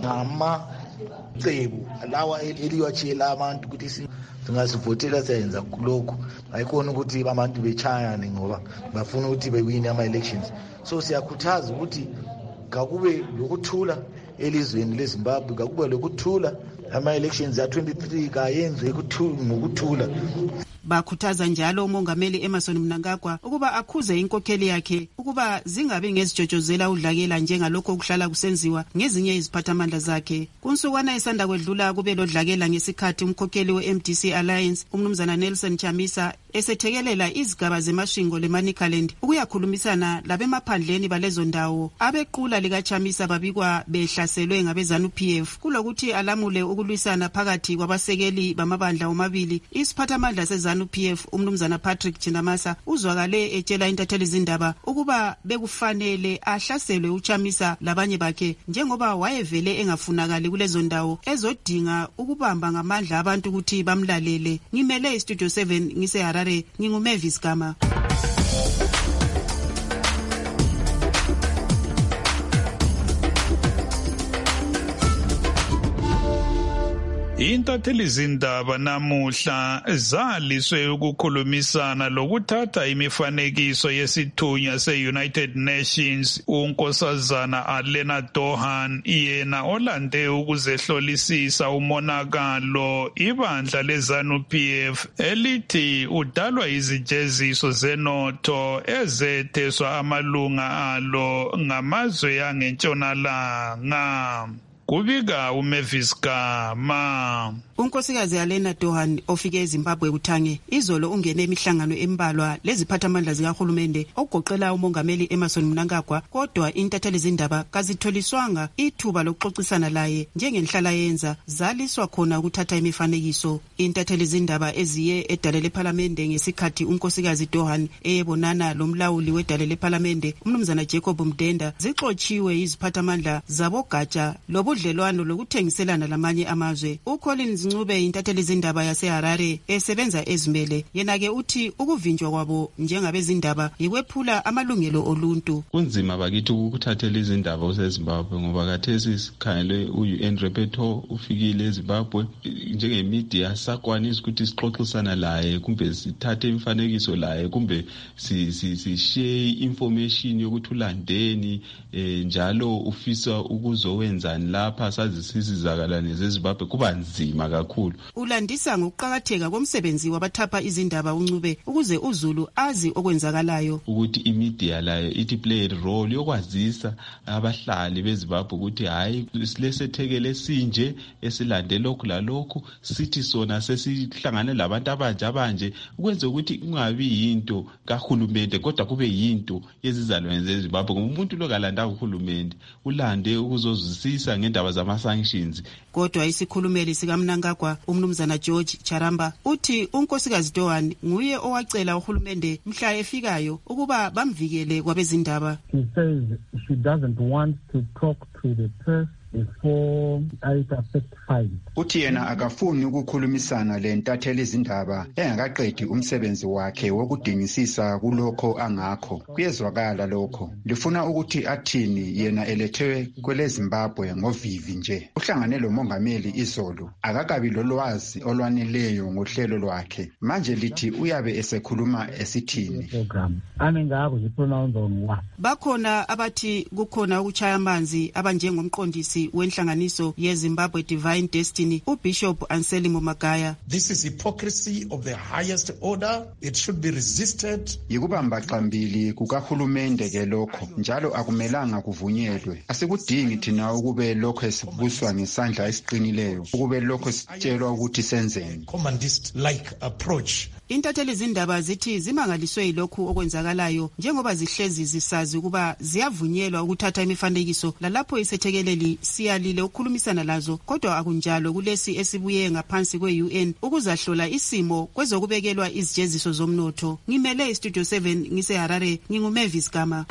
ngamacebo lawa eliwatshela abantu ukuthi singazivotela siyenza lokho. Ayikona ukuthi abantu bechayane ngoba bafuna ukuthi bewine ama-elections. So siyakhuthaza ukuthi kakube lokuthula elizweni leZimbabwe, kakube lokuthula ama-elections ya twenty-three kayenze ngokuthula. Bakhuthaza njalo umongameli Emmerson Mnangagwa ukuba akhuze inkokheli yakhe ukuba zingabe ngezijojozela udlakela njengalokho okuhlala kusenziwa ngezinye iziphathamandla zakhe. Kunsukwana isanda kwedlula kube lodlakela ngesikhathi umkhokheli we-M D C Alliance umnumzana Nelson Chamisa esethekelela izigaba zemashingo leManicaland ukuyakhulumisana labemaphandleni balezo ndawo. Abequla lika Chamisa babikwa behlaselwe ngabe ZANU P F kulokuthi alamule ukulwisana phakathi kwabasekeli bamabandla omabili. Isiphathamandla seZANU P F umnumzana Patrick Chinamasa uzwakale etshela intatheli izindaba ukuba bekufanele ahlaselwe uChamisa labanye bakhe njengoba wayevele engafunakali kulezo ndawo ezodinga ukubamba ngamandla abantu ukuthi bamlalele. Ngimele iStudio seven ngise Harare, nginguMavis Gama. Intatheli izindaba namuhla zaliswe ukukhulumisana lokuthatha imifanekiso yesithunywa se-United Nations unkosazana Alena Dohan, yena olande ukuzehlolisisa umonakalo ibandla leZANU P F elithi udalwa izijeziso zenotho ezetheswa amalunga alo ngamazwe angentshonalanga. Kubika uMavis Gama. Unkosikazi Alena Dohan ofike eZimbabwe kuthange izolo ungene emihlangano embalwa leziphathamandla zikahulumende okugoqela umongameli Emmerson Mnangagwa, kodwa intatheli izindaba kazitholiswanga ithuba lokuxoxisana laye njengenhlala yenza zaliswa khona ukuthatha imifanekiso. Intatheli izindaba eziye edale leParlamente ngesikhathi unkosikazi Dohan eyebonana lomlawuli wedale leParlamente umnumzana Jacob Mdenda zixotshiwe iziphathamandla zabogatsha lobudlelwano lokuthengiselana lamanye amazwe. uCollins Ncube intatheli izindaba yaseHarare esebenza ezimele yena ke uthi ukuvinjwa kwabo njengabezindaba yikwephula amalungelo oluntu. Kunzima bakithi ukuthathela izindaba useZimbabwe ngoba kathesi sikhangele u-U N Rapporteur ufikile eZimbabwe njengemedia sakwanisa ukuthi sixoxisana laye kumbe sithathe imfanekiso laye kumbe si-share information yokuthi ulandeni njalo ufisa ukuzowenzani lapha sazisizakala zeZimbabwe kuba nzima kakhulu. Ulandisa ngokuqhakatheka komsebenzi wabathapha izindaba uNcube ukuze uZulu azi okwenzakalayo ukuthi imedia layo ithi play a role yokwazisa abahlali beZimbabwe ukuthi hayi silesethekele sinje esilande lokhu lalokhu sithi sona sesihlangane labantu abanje abanje ukwenza ukuthi kungabi yinto kahulumende kodwa kube yinto yezizalwane zeZimbabwe ngoba umuntu lokalanda uhulumende ulande ukuzozwisisa ngendaba zama-sanctions. Kodwa isikhulumeli sikaMnangagwa umnumzana George Charamba uthi unkosikazi Dohan nguye owacela uhulumende mhla efikayo ukuba bamvikele kwabezindaba. He says she doesn't want to talk to the press before it affect fine. Uthi yena akafuni ukukhulumisana le ntatheli izindaba engakaqedi umsebenzi wakhe wokudingisisa kulokho angakho. Kuyezwakala lokho. Lifuna ukuthi athini yena elethewe kwele Zimbabwe ngovivi nje. Uhlangane lo mongameli izolo akakabi lolwazi olwaneleyo ngohlelo lwakhe. Manje lithi uyabe esekhuluma esithini. Bakhona abathi kukhona ukuchaya amanzi abanjengomqondisi wenhlanganiso yeZimbabwe Divine Destiny uBishop Anselmo Magaya. This is hypocrisy of the highest order. It should be resisted. Yikubamba xambili kukahulumende ke lokho njalo akumelanga kuvunyelwe. Asikudingi thina ukube lokho esibuswa ngesandla esiqinileyo ukube lokho sitshelwa ukuthi senzeni. Commandist like approach. Intatheli izindaba zithi zimangaliswe yilokhu okwenzakalayo njengoba zihlezi zisazi ukuba ziyavunyelwa ukuthatha imifanekiso lalapho isethekeleli siyalile ukukhulumisana lazo kodwa akunjalo kulesi esibuye ngaphansi kwe-U N ukuzahlola isimo kwezokubekelwa izijeziso zomnotho. Ngimele iStudio seven ngise Harare nginguMavis Gama.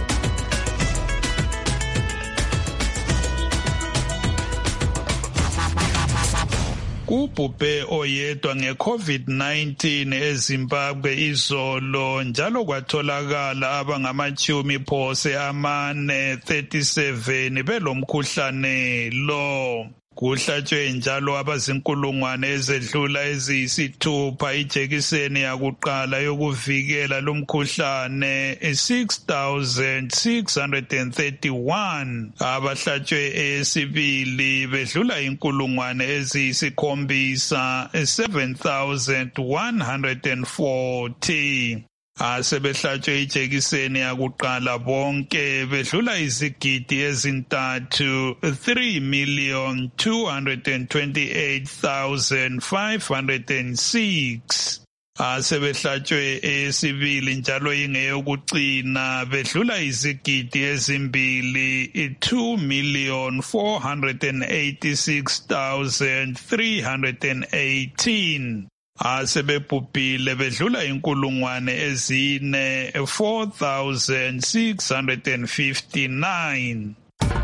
Kubhubhe oyedwa nge-COVID nineteen eZimbabwe izolo njalo kwatholakala abangamachumi phose amane thirty-seven belomkhuhlane lo. Kuhlatshwe njalo abazinkulungwane ezedlula eziyisithupha ijekiseni yakuqala yokuvikela lumkhuhlane six thousand six hundred thirty-one. Abahlatshwe esibili bedlula inkulungwane eziyisikhombisa seven thousand one hundred forty. Asebehlatshwe ijekiseni yakuqala bonke bedlula izigidi ezintathu three million two hundred twenty-eight thousand five hundred six. Asebehlatshwe esibili njalo ingeyokucina bedlula izigidi ezimbili two million four hundred eighty-six thousand three hundred eighteen. Asebebhubhile bedlula inkulungwane ezine four thousand six hundred fifty-nine.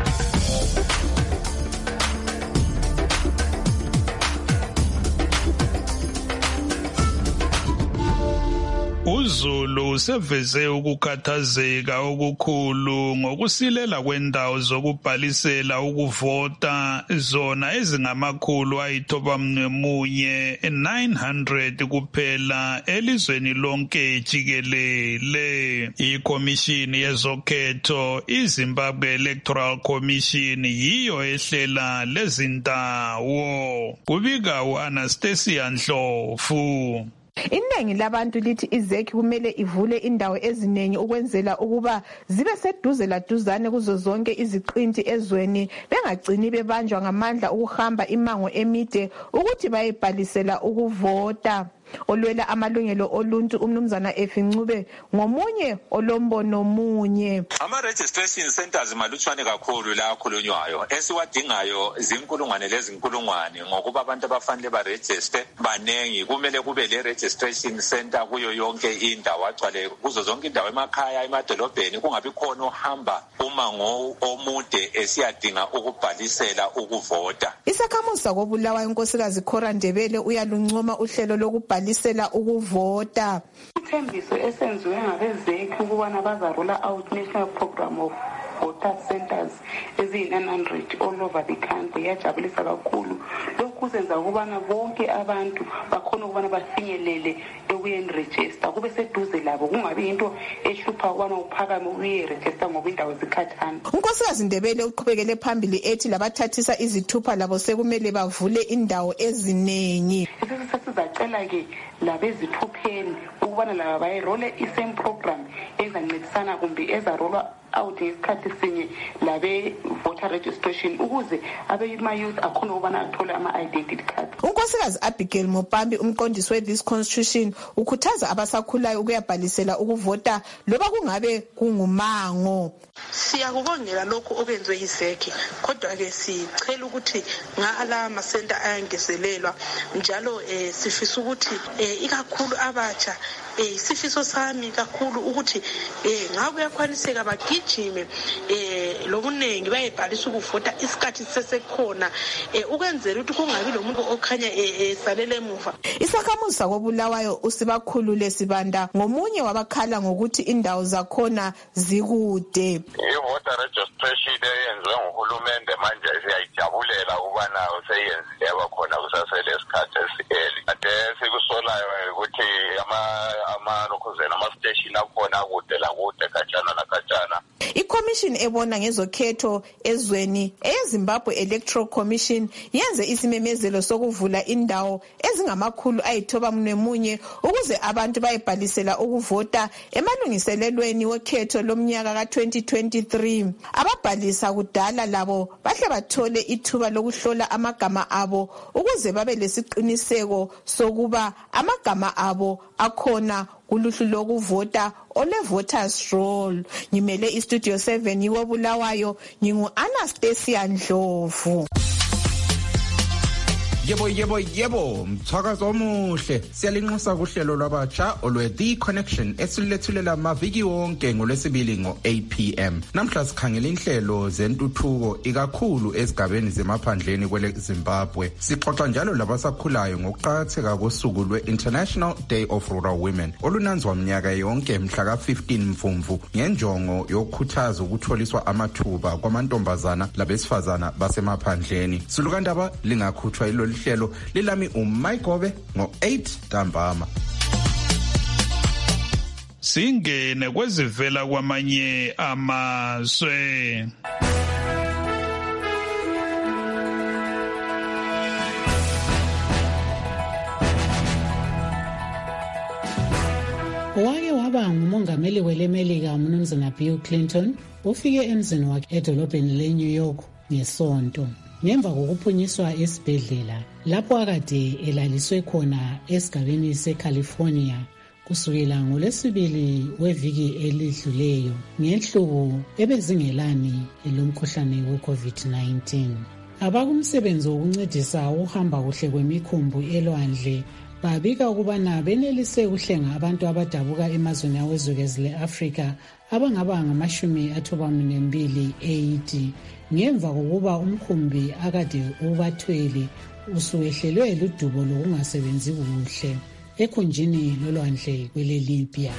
uZulu seveze ukukhathazeka okukhulu ngokusilela kwendawo zokubhalisela ukuvota zona ezingamakhulu ayithobamunye nine hundred kuphela elizweni lonke jikelele. Ikomishini yezokhetho iZimbabwe Electoral Commission yiyo ehlela lezindawo. Kubika uAnastasia Ndlovu. Iningi labantu lithi izeki kumele ivule indawo eziningi ukwenzela ukuba zibe seduze laduzane kuzo zonke iziqinti ezweni bengagcini bebanjwa ngamandla ukuhamba imango emide ukuthi bayibhalisela ukuvota. Olwela amalungelo oluntu umnumzana Efincube ngomunye olombono munye. Ama registration centers malutshwane kakhulu la akhulunywayo esiwadingayo zinkulungwane lezinkulungwane ngokuba abantu abafanele ba register banengi kumele kube le registration center kuyo yonke indawo agcwale kuzo zonke indawo emakhaya emadolobheni kungabi khona ohamba umango omude esiyadinga ukubhalisela ukuvota. Isakhamuzi kobulawa inkosikazi Khora Ndebele uyaluncoma uhlelo lokubhalisela balisela ukuvota. Ithembiso esenziwe ngabezeki ukubana bazarola out national program of voter centers eziyi-nine hundred all over the country yajabulisa kakhulu. Lokhu kuzenza ukubana bonke abantu bakhona ukubana bafinyelele ekuyeni register kube seduze labo kungabi into ehlupha ukubana uphakame uye register ngoba indawo zikhathana. Unkosikazi Ndebele uqhubekele phambili ethi labathathisa izithupha labo sekumele bavule indawo eziningi. Sizacela ke labezithupheni ukubana laba bayirole isame program ezancedisana kumbe ezarolwa out isikhathi sinye labe voter registration ukuze abeyima youth akhona ukubana athole ama identity card. Unkosikazi Abigail Mopambi umqondisi we this constitution ukhuthaza abasakhulayo ukuyabhalisela ukuvota loba kungabe kungumango. Siyakubongela lokho okwenziwe yizeki kodwa ke sicela ukuthi ngala ama center ayangezelelwa njalo eh sifisa ukuthi eh ikakhulu abatsha eh sifiso sami kakhulu ukuthi eh ngabe yakwaniseka bagijime eh lobuningi bayebhalisa ukuvota isikhathi sisesekhona ukwenzela ukuthi kungabi lomuntu okhanya esalele emuva. Isakhamuzi sakobulawayo usibakhulule Sibanda ngomunye wabakhala ngokuthi indawo zakhona zikude. I-voter registration eyenziwe nguhulumende manje siyayijabulela ukubana useyenzile yabakhona kusasele isikhathi esiheli. Ade sikusolayo ukuthi ama-lokhuzeni ama-station akhona kude lakude khatshana nakhatshana. I-Commission ebona ngezokhetho ezweni eyeZimbabwe Electoral Commission yenze isimemezelo sokuvula indawo ezingamakhulu ayithoba mnemunye ukuze abantu bayebhalisela ukuvota emalungiselelweni wekhetho lomnyaka ka twenty twenty-three. Ababhalisa kudala labo bahle bathole ithuba lokuhlola amagama abo ukuze babe lesiqiniseko sokuba amagama abo akhona kuluhlu lokuvota ole voters roll. Ngimele istudio seven yiwo Bulawayo, ngingu Anastasia Ndlovu. Yebo yebo yebo mthakazo omuhle siyalinxusa kuhlelo lwabatsha olwe The Connection esilethulela maviki wonke ngolwesibili ngo eight p m namhla sikhangela inhlelo zentuthuko ikakhulu ezigabeni zemaphandleni kwele Zimbabwe. Sixoxa njalo labasakhulayo ngokuqhatheka kosuku lwe-International Day of Rural Women olunanzwa mnyaka yonke mhla ka fifteen Mfumfu ngenjongo yokukhuthaza ukutholiswa amathuba kwamantombazana labesifazana basemaphandleni. Sulukandaba lingakhutshwa ilo hlelo lilami uMayigobe ngo eight ntambama. Singene kwezivela kwamanye amazwe. Wake waba ngumongameli welemelika uMnumzana Bill Clinton ufike emzini wakhe edolobheni leNew York ngesonto. Ngemva kokuphunyiswa esibhedlela lapho akade elaliswe khona esigabeni seCalifornia kusukela ngolwesibili weviki elidluleyo ngenhluku ebezingelani lomkhuhlane we-COVID nineteen. Abakumsebenzi wokuncedisa ukuhamba kuhle kwemikhumbi elwandle babika ukubana benelise kuhlenga abantu abadabuka emazweni awezwekazi le-Afrika abangaba ngamashumi athoba mbili eighty ngemva kokuba umkhumbi akade ubathwele usuwehlelwe ludubo lokungasebenzi kuhle ekhunjini lolwandle kwele Libya.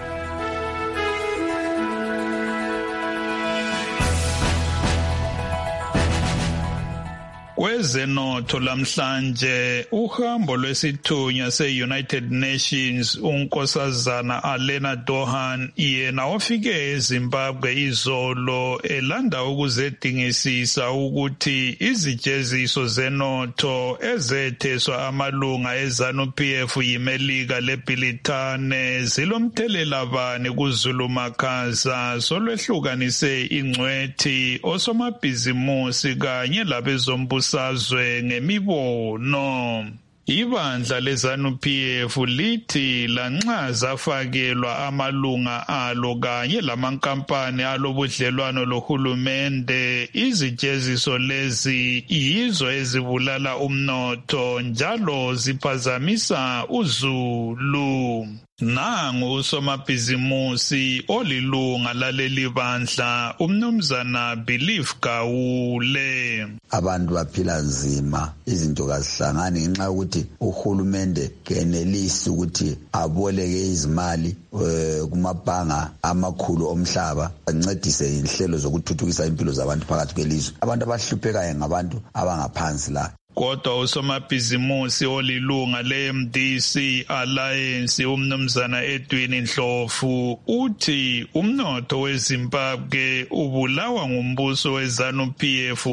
Kwezenotho lamhlanje uhambo lwesithunywa se-United Nations unkosazana Alena Dohan yena ofike eZimbabwe izolo elanda ukuzedingisisa ukuthi izijeziso zenotho ezetheswa amalunga eZANU-P F yimelika leBhilithane zilomthelela bani kuZulu-Makhaza solwehlukanise ingcwethi osomabhizimusi kanye labezombuso sazwe ngemibono. Ibandla leZANU-P F lithi lanxa zafakelwa amalunga alo kanye lamankampani alobudlelwano lohulumende izijeziso lezi yizo ezibulala umnotho njalo ziphazamisa uzulu. Nangu usomabhizimusi olilunga laleli bandla uMnumzana Belief Gawule. Abantu baphila nzima, izinto kazihlangani ngenxa yokuthi uhulumende kenelisi ukuthi aboleke izimali kumabhanga amakhulu omhlaba ancedise inhlelo zokuthuthukisa impilo zabantu phakathi kwelizwe. Abantu abahluphekayo ngabantu abangaphansi la. Kodwa usomabhizimusi olilunga le-M D C Alliance uMnumzana Edwin Ndlovu uthi umnotho weZimbabwe ubulawa ngumbuso weZANU-P F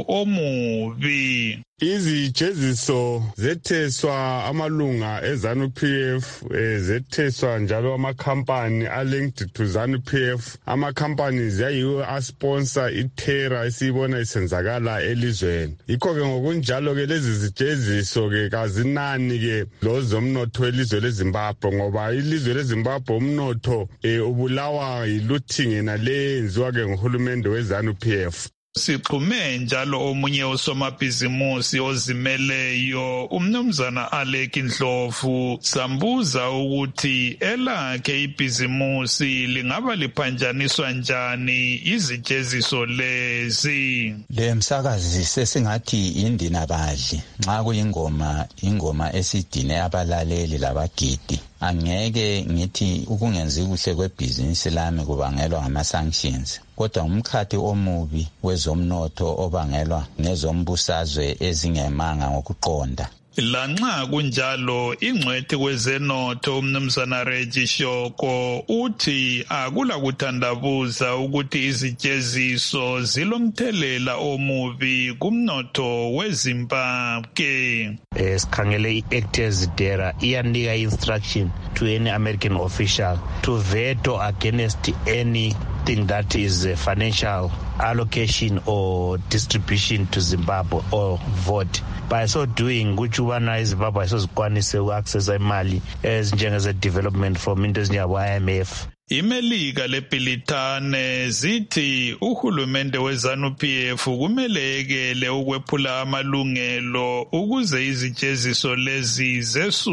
omubi. Izijeziso zetheswa amalunga eZANU-P F zetheswa njalo amakhampani alinked to ZANU-P F. Amakhampani ziyayiwo asponsor ithera esiyibona isenzakala elizweni. Yikho ke ngokunjalo ke lezi zijeziso ke kazinani ke lozomnotho welizwe leZimbabwe ngoba ilizwe leZimbabwe umnotho ubulawa yiluthingena lenziwa ke nguhulumende weZANU-P F. Sixhume njalo omunye osomabhizimusi ozimeleyo umnumzana Alec Ndlovu sambuza ukuthi elakhe ibhizimusi lingaba liphanjaniswa njani izijeziso lezi. Le msakazi sesingathi indina badli nxa kuyingoma ingoma esidine abalaleli labagidi. Angeke ngithi ukungenzi kuhle kwebhizinisi lami kubangelwa ngama-sanctions, kodwa umkhathi omubi wezomnotho obangelwa nezombusazwe ezingemanga ngokuqonda. Lanxa kunjalo ingcwethi kwezenotho umnumzana Reggie Shoko uthi akula kuthandabuza ukuthi izijeziso zilomthelela omubi kumnotho weZimbabwe. Sikhangele i-Actors Dera iyanika instruction to any American official to veto against anything that is a financial allocation or distribution to Zimbabwe or vote. By so doing, kuchubana iZimbabwe ayisozikwanise uku-accessa imali ezinjengeze development from into ezinjengabo-I M F. Imelika leBhilithane zithi uhulumende weZanu-P F kumele ekele ukwephula amalungelo ukuze izijeziso lezi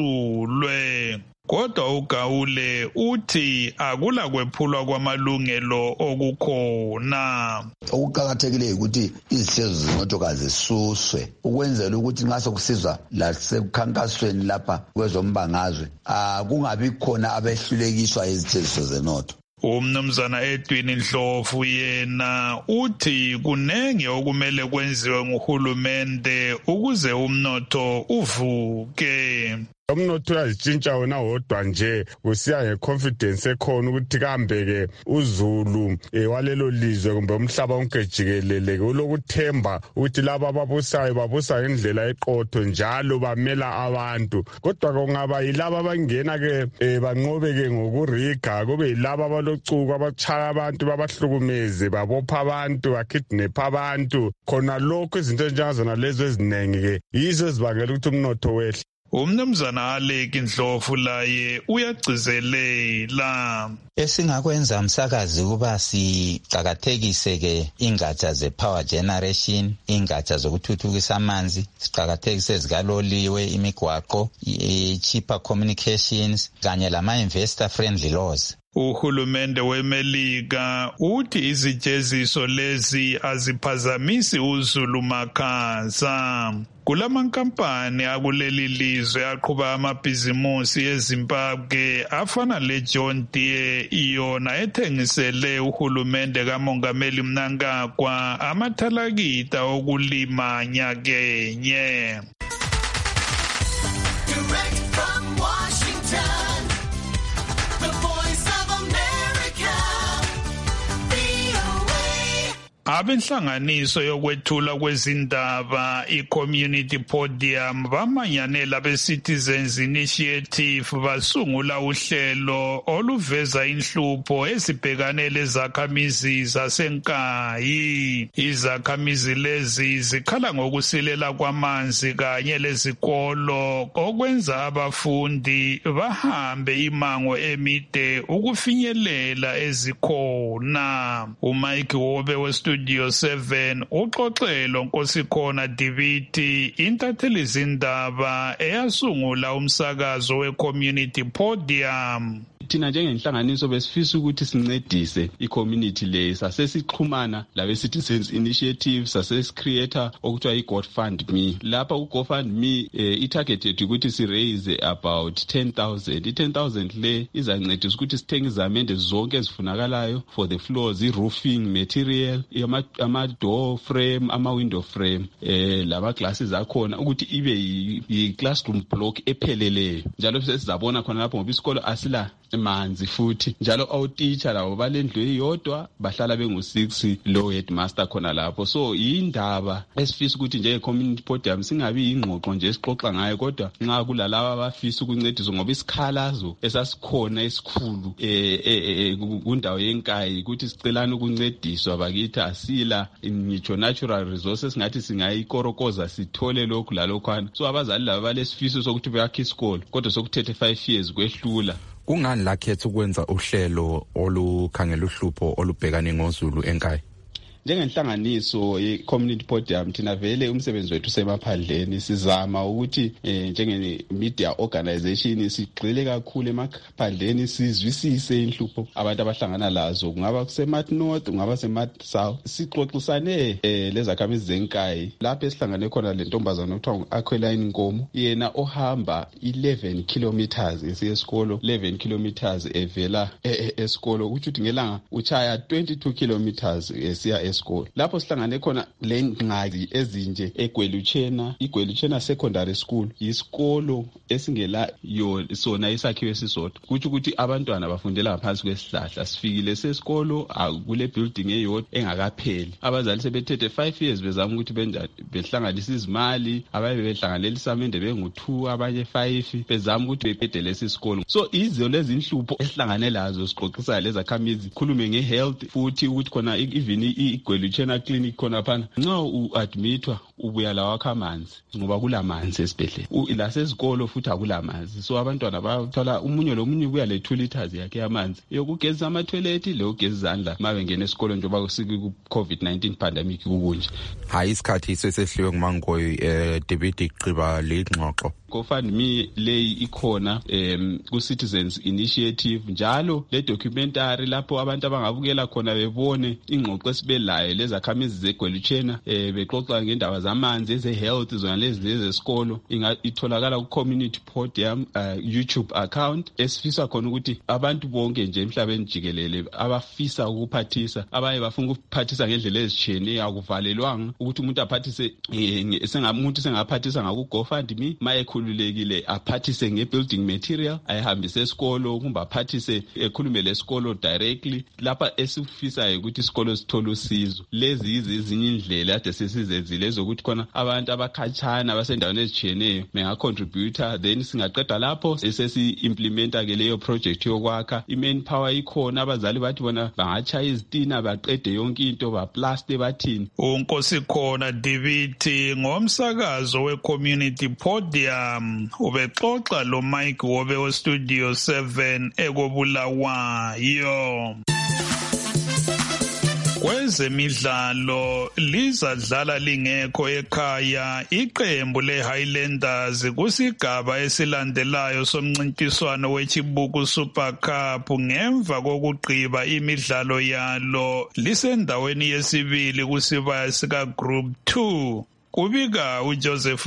zesulwe. Kodwa uGawule uthi akula kwephulwa kwamalungelo okukhona. Okuqakathekileyo ukuthi izijeziso zinothokazi zisuswe ukwenzela ukuthi nxa sokusizwa lasekukhankasweni lapha kwezombangazwe kungabi khona abehlulekiswa izijeziso zenotho. Umnumzana Edwin Ndlovu yena uthi kunenge okumele kwenziwe nguhulumende ukuze umnotho uvuke. Umnotho uyazitshintsha wona wodwa nje kusiya ngeconfidence ekhona ukuthi kambe-ke uzulu eh, walelo lizwe kumbe umhlaba wonke jikelele ulokuthemba ukuthi laba ababusayo babusa ngendlela eqotho njalo bamela abantu. Kodwa kungaba yilaba abangena-ke eh, banqobe-ke ngokuriga kube yilaba abalocuku abatshaya abantu babahlukumeze babopha abantu bakidnapha abantu. Khona lokho izinto ezinjengazona lezo eziningi-ke yizo ezibangela ukuthi umnotho wehle. Umnumzana Alec Ndlovu laye uyagcizelela. Esingakwenza umsakazi kuba siqakathekise ke ingatsha ze-power generation, ingatsha zokuthuthukisa amanzi, siqakathekise zikaloliwe, imigwaqo, cheaper communications kanye lama-investor friendly laws. Uhulumende weMelika uthi izijeziso lezi aziphazamisi uzulu makhaza. Kulamankampani akuleli lizwe aqhuba amabhizimusi eZimbabwe afana leJohn Deere iyona ethengisele uhulumende kaMongameli Mnangagwa amathalakita okulima nyakenye. Abenhlanganiso yokwethula kwezindaba i-Community Podium bamanyanela be-Citizens Initiative basungula uhlelo oluveza inhlupho ezibhekane lezakhamizi zasenkayi. Izakhamizi lezi zikhala ngokusilela kwamanzi kanye lezikolo okwenza abafundi bahambe imango emide ukufinyelela ezikhona. uMike Wobe westudio Studio seven uxoxelo Nkosikhona Diviti intatheli zindaba eyasungula umsakazo we-Community Podium. Thina njengenhlanganiso besifisa ukuthi sincedise i-community le sasesixhumana labe-Citizens Initiative sasesicreator okuthiwa i-GoFundMe. Lapha ku-GoFundMe eh, i-targeted ukuthi si-raise about ten thousand. I-ten thousand le izancedisa ukuthi sithenge izamende zonke ezifunakalayo for the floors, i-roofing material, ama-door frame, ama-window frame, eh, lama-glasses akhona ukuthi ibe yi-classroom block epheleleyo. Njalo sesizabona khona lapho ngoba isikolo asila manzi futhi njalo awutitsha labo balendlu eyodwa bahlala bengu six low headmaster khona lapho. So indaba esifisa ukuthi nje community podium singabi ingxoxo nje esixoxa ngayo kodwa nxa kulalabo abafisa ukuncediswa ngoba isikhalazo esasikhona esikhulu eh kundawo yenkayi ukuthi sicelana ukuncediswa bakithi asila ngitsho natural resources ngathi singayikorokoza sithole lokhu lalokhwana. So abazali laba balesifiso sokuthi bayakhe isikolo kodwa sokuthethe five years kwehlula. Kungani lakhetha ukwenza uhlelo olukhangela uhlupho olubhekane ngozulu enkayi? njengenhlanganiso ye-community podium thina vele umsebenzi wethu semaphandleni sizama ukuthi eh, njenge-media organization sigxile kakhulu emaphandleni sizwisise inhlupho abantu abahlangana lazo, kungaba kusemat north kungaba semat south. Sixoxisane eh, lezakhamizi zenkayi lapho esihlangane khona le ntombazana okuthiwa ngu-Aqueline Nkomo, yena ohamba eleven kilometers esiya esikolo, eleven kilometers evela esikolo, ukuthi uthi ngelanga uchaya twenty-two kilometers esiya esikolo. Lapho sihlangane khona le ngqazi ezinje eGwelutshena. iGwelutshena Secondary School yisikolo esingela yo sona isakhiwo esisodwa, kuthi ukuthi abantwana bafundela ngaphansi kwesihlahla. Sifikile sesikolo akule building eyodwa engakapheli. Abazali sebethethe five years bezama ukuthi benjani behlanganisa izimali, ababe behlanganela isamende bengu two abanye five bezama ukuthi beqede lesi sikolo. So izo lezi inhlupho esihlangane lazo siqoqisa lezi akhamizi, khulume ngehealth futhi ukuthi khona even iGwelutshena clinic khona phana nxa uadmitwa ubuya la wakha amanzi ngoba kulamanzi esibhedlela, la sesikolo futhi akulamanzi. So abantwana bathola umunye lomunye ubuya le two liters yakhe yamanzi yokugeza ama toilet lokugeza izandla mabengena esikolo njengoba kusiku covid nineteen pandemic kunje. Hayi isikhathi sesehliwe nguMangoyi eh David Gqiba le ngxoxo. GoFundMe leyi ikhona um ku-Citizens Initiative, njalo le documentary lapho abantu abangabukela khona bebone ingxoxo esibelayo lezakhamizi zeGwelutshena eh bexoxa ngendaba zamanzi eze-health zona lezi zesikolo. Itholakala ku-Community Podium uh, YouTube account esifisa khona ukuthi abantu bonke nje emhlabeni jikelele abafisa ukuphathisa, abaye bafuna ukuphathisa ngendlela ezitshiyeneyo, akuvalelwanga ukuthi umuntu aphathise eh, sengamuntu sengaphathisa ngaku-GoFundMe maye khululekile aphathise nge-building material ayihambise esikolo, kumbe aphathise ekhulume lesikolo directly lapha esifisayo ukuthi isikolo sithole usizo. Lezi izinye indlela ade sesizenzile ezokuthi khona abantu abakhatshana abasendaweni ezitshiyeneyo bengacontributor, then singaqeda lapho sesi-implementa ke leyo project yokwakha. I-manpower ikhona, abazali bathi bona bangachaya izitina baqede yonke into baplaste bathini. Unkosi khona David ngomsakazo we-Community Podium ubexoxa lo Mike Wobe we Studio seven eKobulawayo. Kwezemidlalo lizadlala lingekho ekhaya iqembu leHighlanders kusigaba esilandelayo somncintiswano weChibuku Super Cup ngemva kokugqiba imidlalo yalo lisendaweni yesibili kusibaya sika Group two. Kubika uJoseph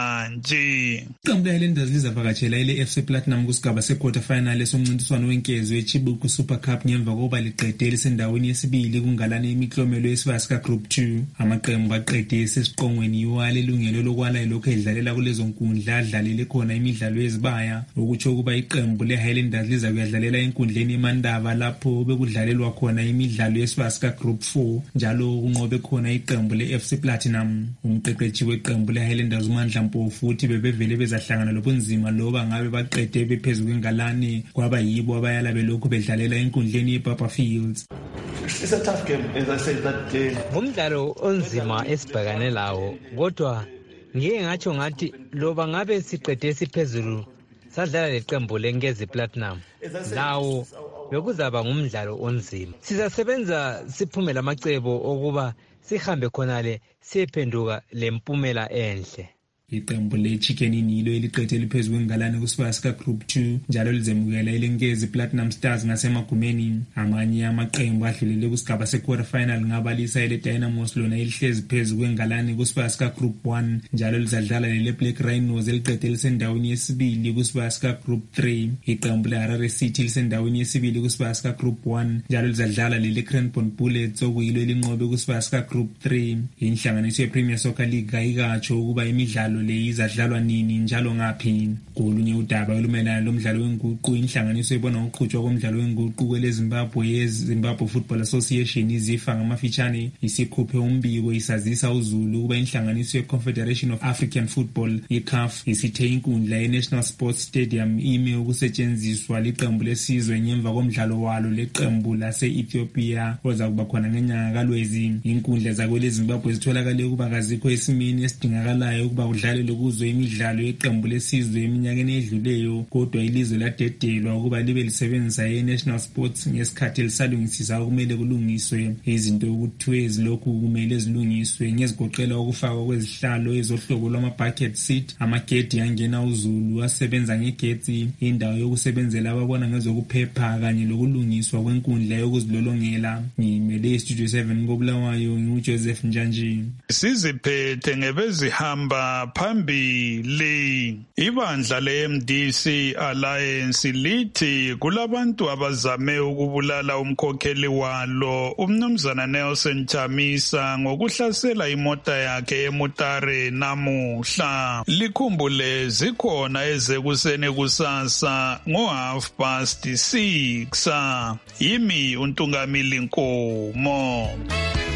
Njanji. Iqembu leHighlanders lizavakatshela ile F C Platinum kusigaba se-quarter final esomncintiswano wenkezo weChibuku Super Cup ngemva kokuba liqede lisendaweni yesibili kungalane imiklomelo yesibaya sika Group two. Amaqembu aqede sesiqongweni yiwo alelungelo lokwala lokho edlalela kulezo nkundla adlalele khona imidlalo yezibaya, ukutsho ukuba iqembu leHighlanders liza kuyadlalela enkundleni eMandaba lapho bekudlalelwa khona imidlalo yesibaya sika Group four, njalo kunqobe khona iqembu le-F C Platinum. Umqeqeshi weqembu leHighlanders uMandla Mpofu futhi bebevele bezahlangana lobunzima loba ngabe baqede bephezulu kwengalane kwaba yibo abayala belokhu bedlalela enkundleni yePapa Fields. It's a tough game, as I said that day. Ngumdlalo onzima esibhekane lawo, kodwa ngike ngathi ngathi loba ngabe siqede siphezulu sadlala leqembu leNkezi Platinum, lawo bekuzaba ngumdlalo onzima. Sizasebenza siphume lamacebo okuba sihambe khonale siyephenduka lempumela enhle. Iqembu leChicken Inilo eliqede liphezulu kwengalane kusibaya sika Group two njalo lizemukela ilenkezi Platinum Stars ngasemagumeni. Amanye amaqembu adlulele kusigaba se-quarter final ngabalisa ile Dynamos lona elihlezi phezulu kwengalane kusibaya sika Group one njalo lizadlala lele Black Rhinos eliqede lisendaweni yesibili kusibaya sika Group three. Iqembu leHarare City lisendaweni yesibili kusibaya sika Group one njalo lizadlala lele Cranbourne Bullets okuyilo elinqobe kusibaya sika Group three. Inhlanganiso ye-Premier Soccer League ayikatsho ukuba imidlalo le izadlalwa nini njalo ngaphi. Kolunye udaba olumelana lomdlalo wenguqu, inhlanganiso ebona uqhutshwa komdlalo wenguqu kweleZimbabwe yeZimbabwe Football Association izifa ngamafitshane isikhuphe umbiko isazisa uZulu ukuba inhlanganiso ye-Confederation of African Football i-C A F isithe inkundla ye-National Sports Stadium ime ukusetshenziswa liqembu lesizwe ngemva komdlalo walo leqembu lase-Ethiopia ozakuba khona ngenyanga kaLwezi. Inkundla zakweleZimbabwe zitholakale ukuba kazikho esimeni esidingakalayo ukuba kudlala njalo lokuzwa imidlalo yeqembu lesizwe eminyakeni edluleyo, kodwa ilizwe ladedelwa ukuba libe lisebenzisa ye-National Sports ngesikhathi lisalungisisa okumele kulungiswe. Izinto okuthiwe ezilokhu kumele zilungiswe ngezigoqela ukufakwa kwezihlalo ezohlobo lwama-bucket seat, amagedi angena uzulu asebenza ngegetsi, indawo yokusebenzela ababona ngezokuphepha kanye lokulungiswa kwenkundla yokuzilolongela. Ngimele iStudio seven koBulawayo, ngiuJoseph Njanji. Siziphethe ngebezihamba phambili. Ibandla le-M D C Alliance lithi kulabantu abazame ukubulala umkhokheli walo uMnumzana Nelson Chamisa ngokuhlasela imota yakhe eMutare namuhla. Likhumbule zikhona ezekuseni kusasa ngo half past six. Yimi uNtungamili Nkomo.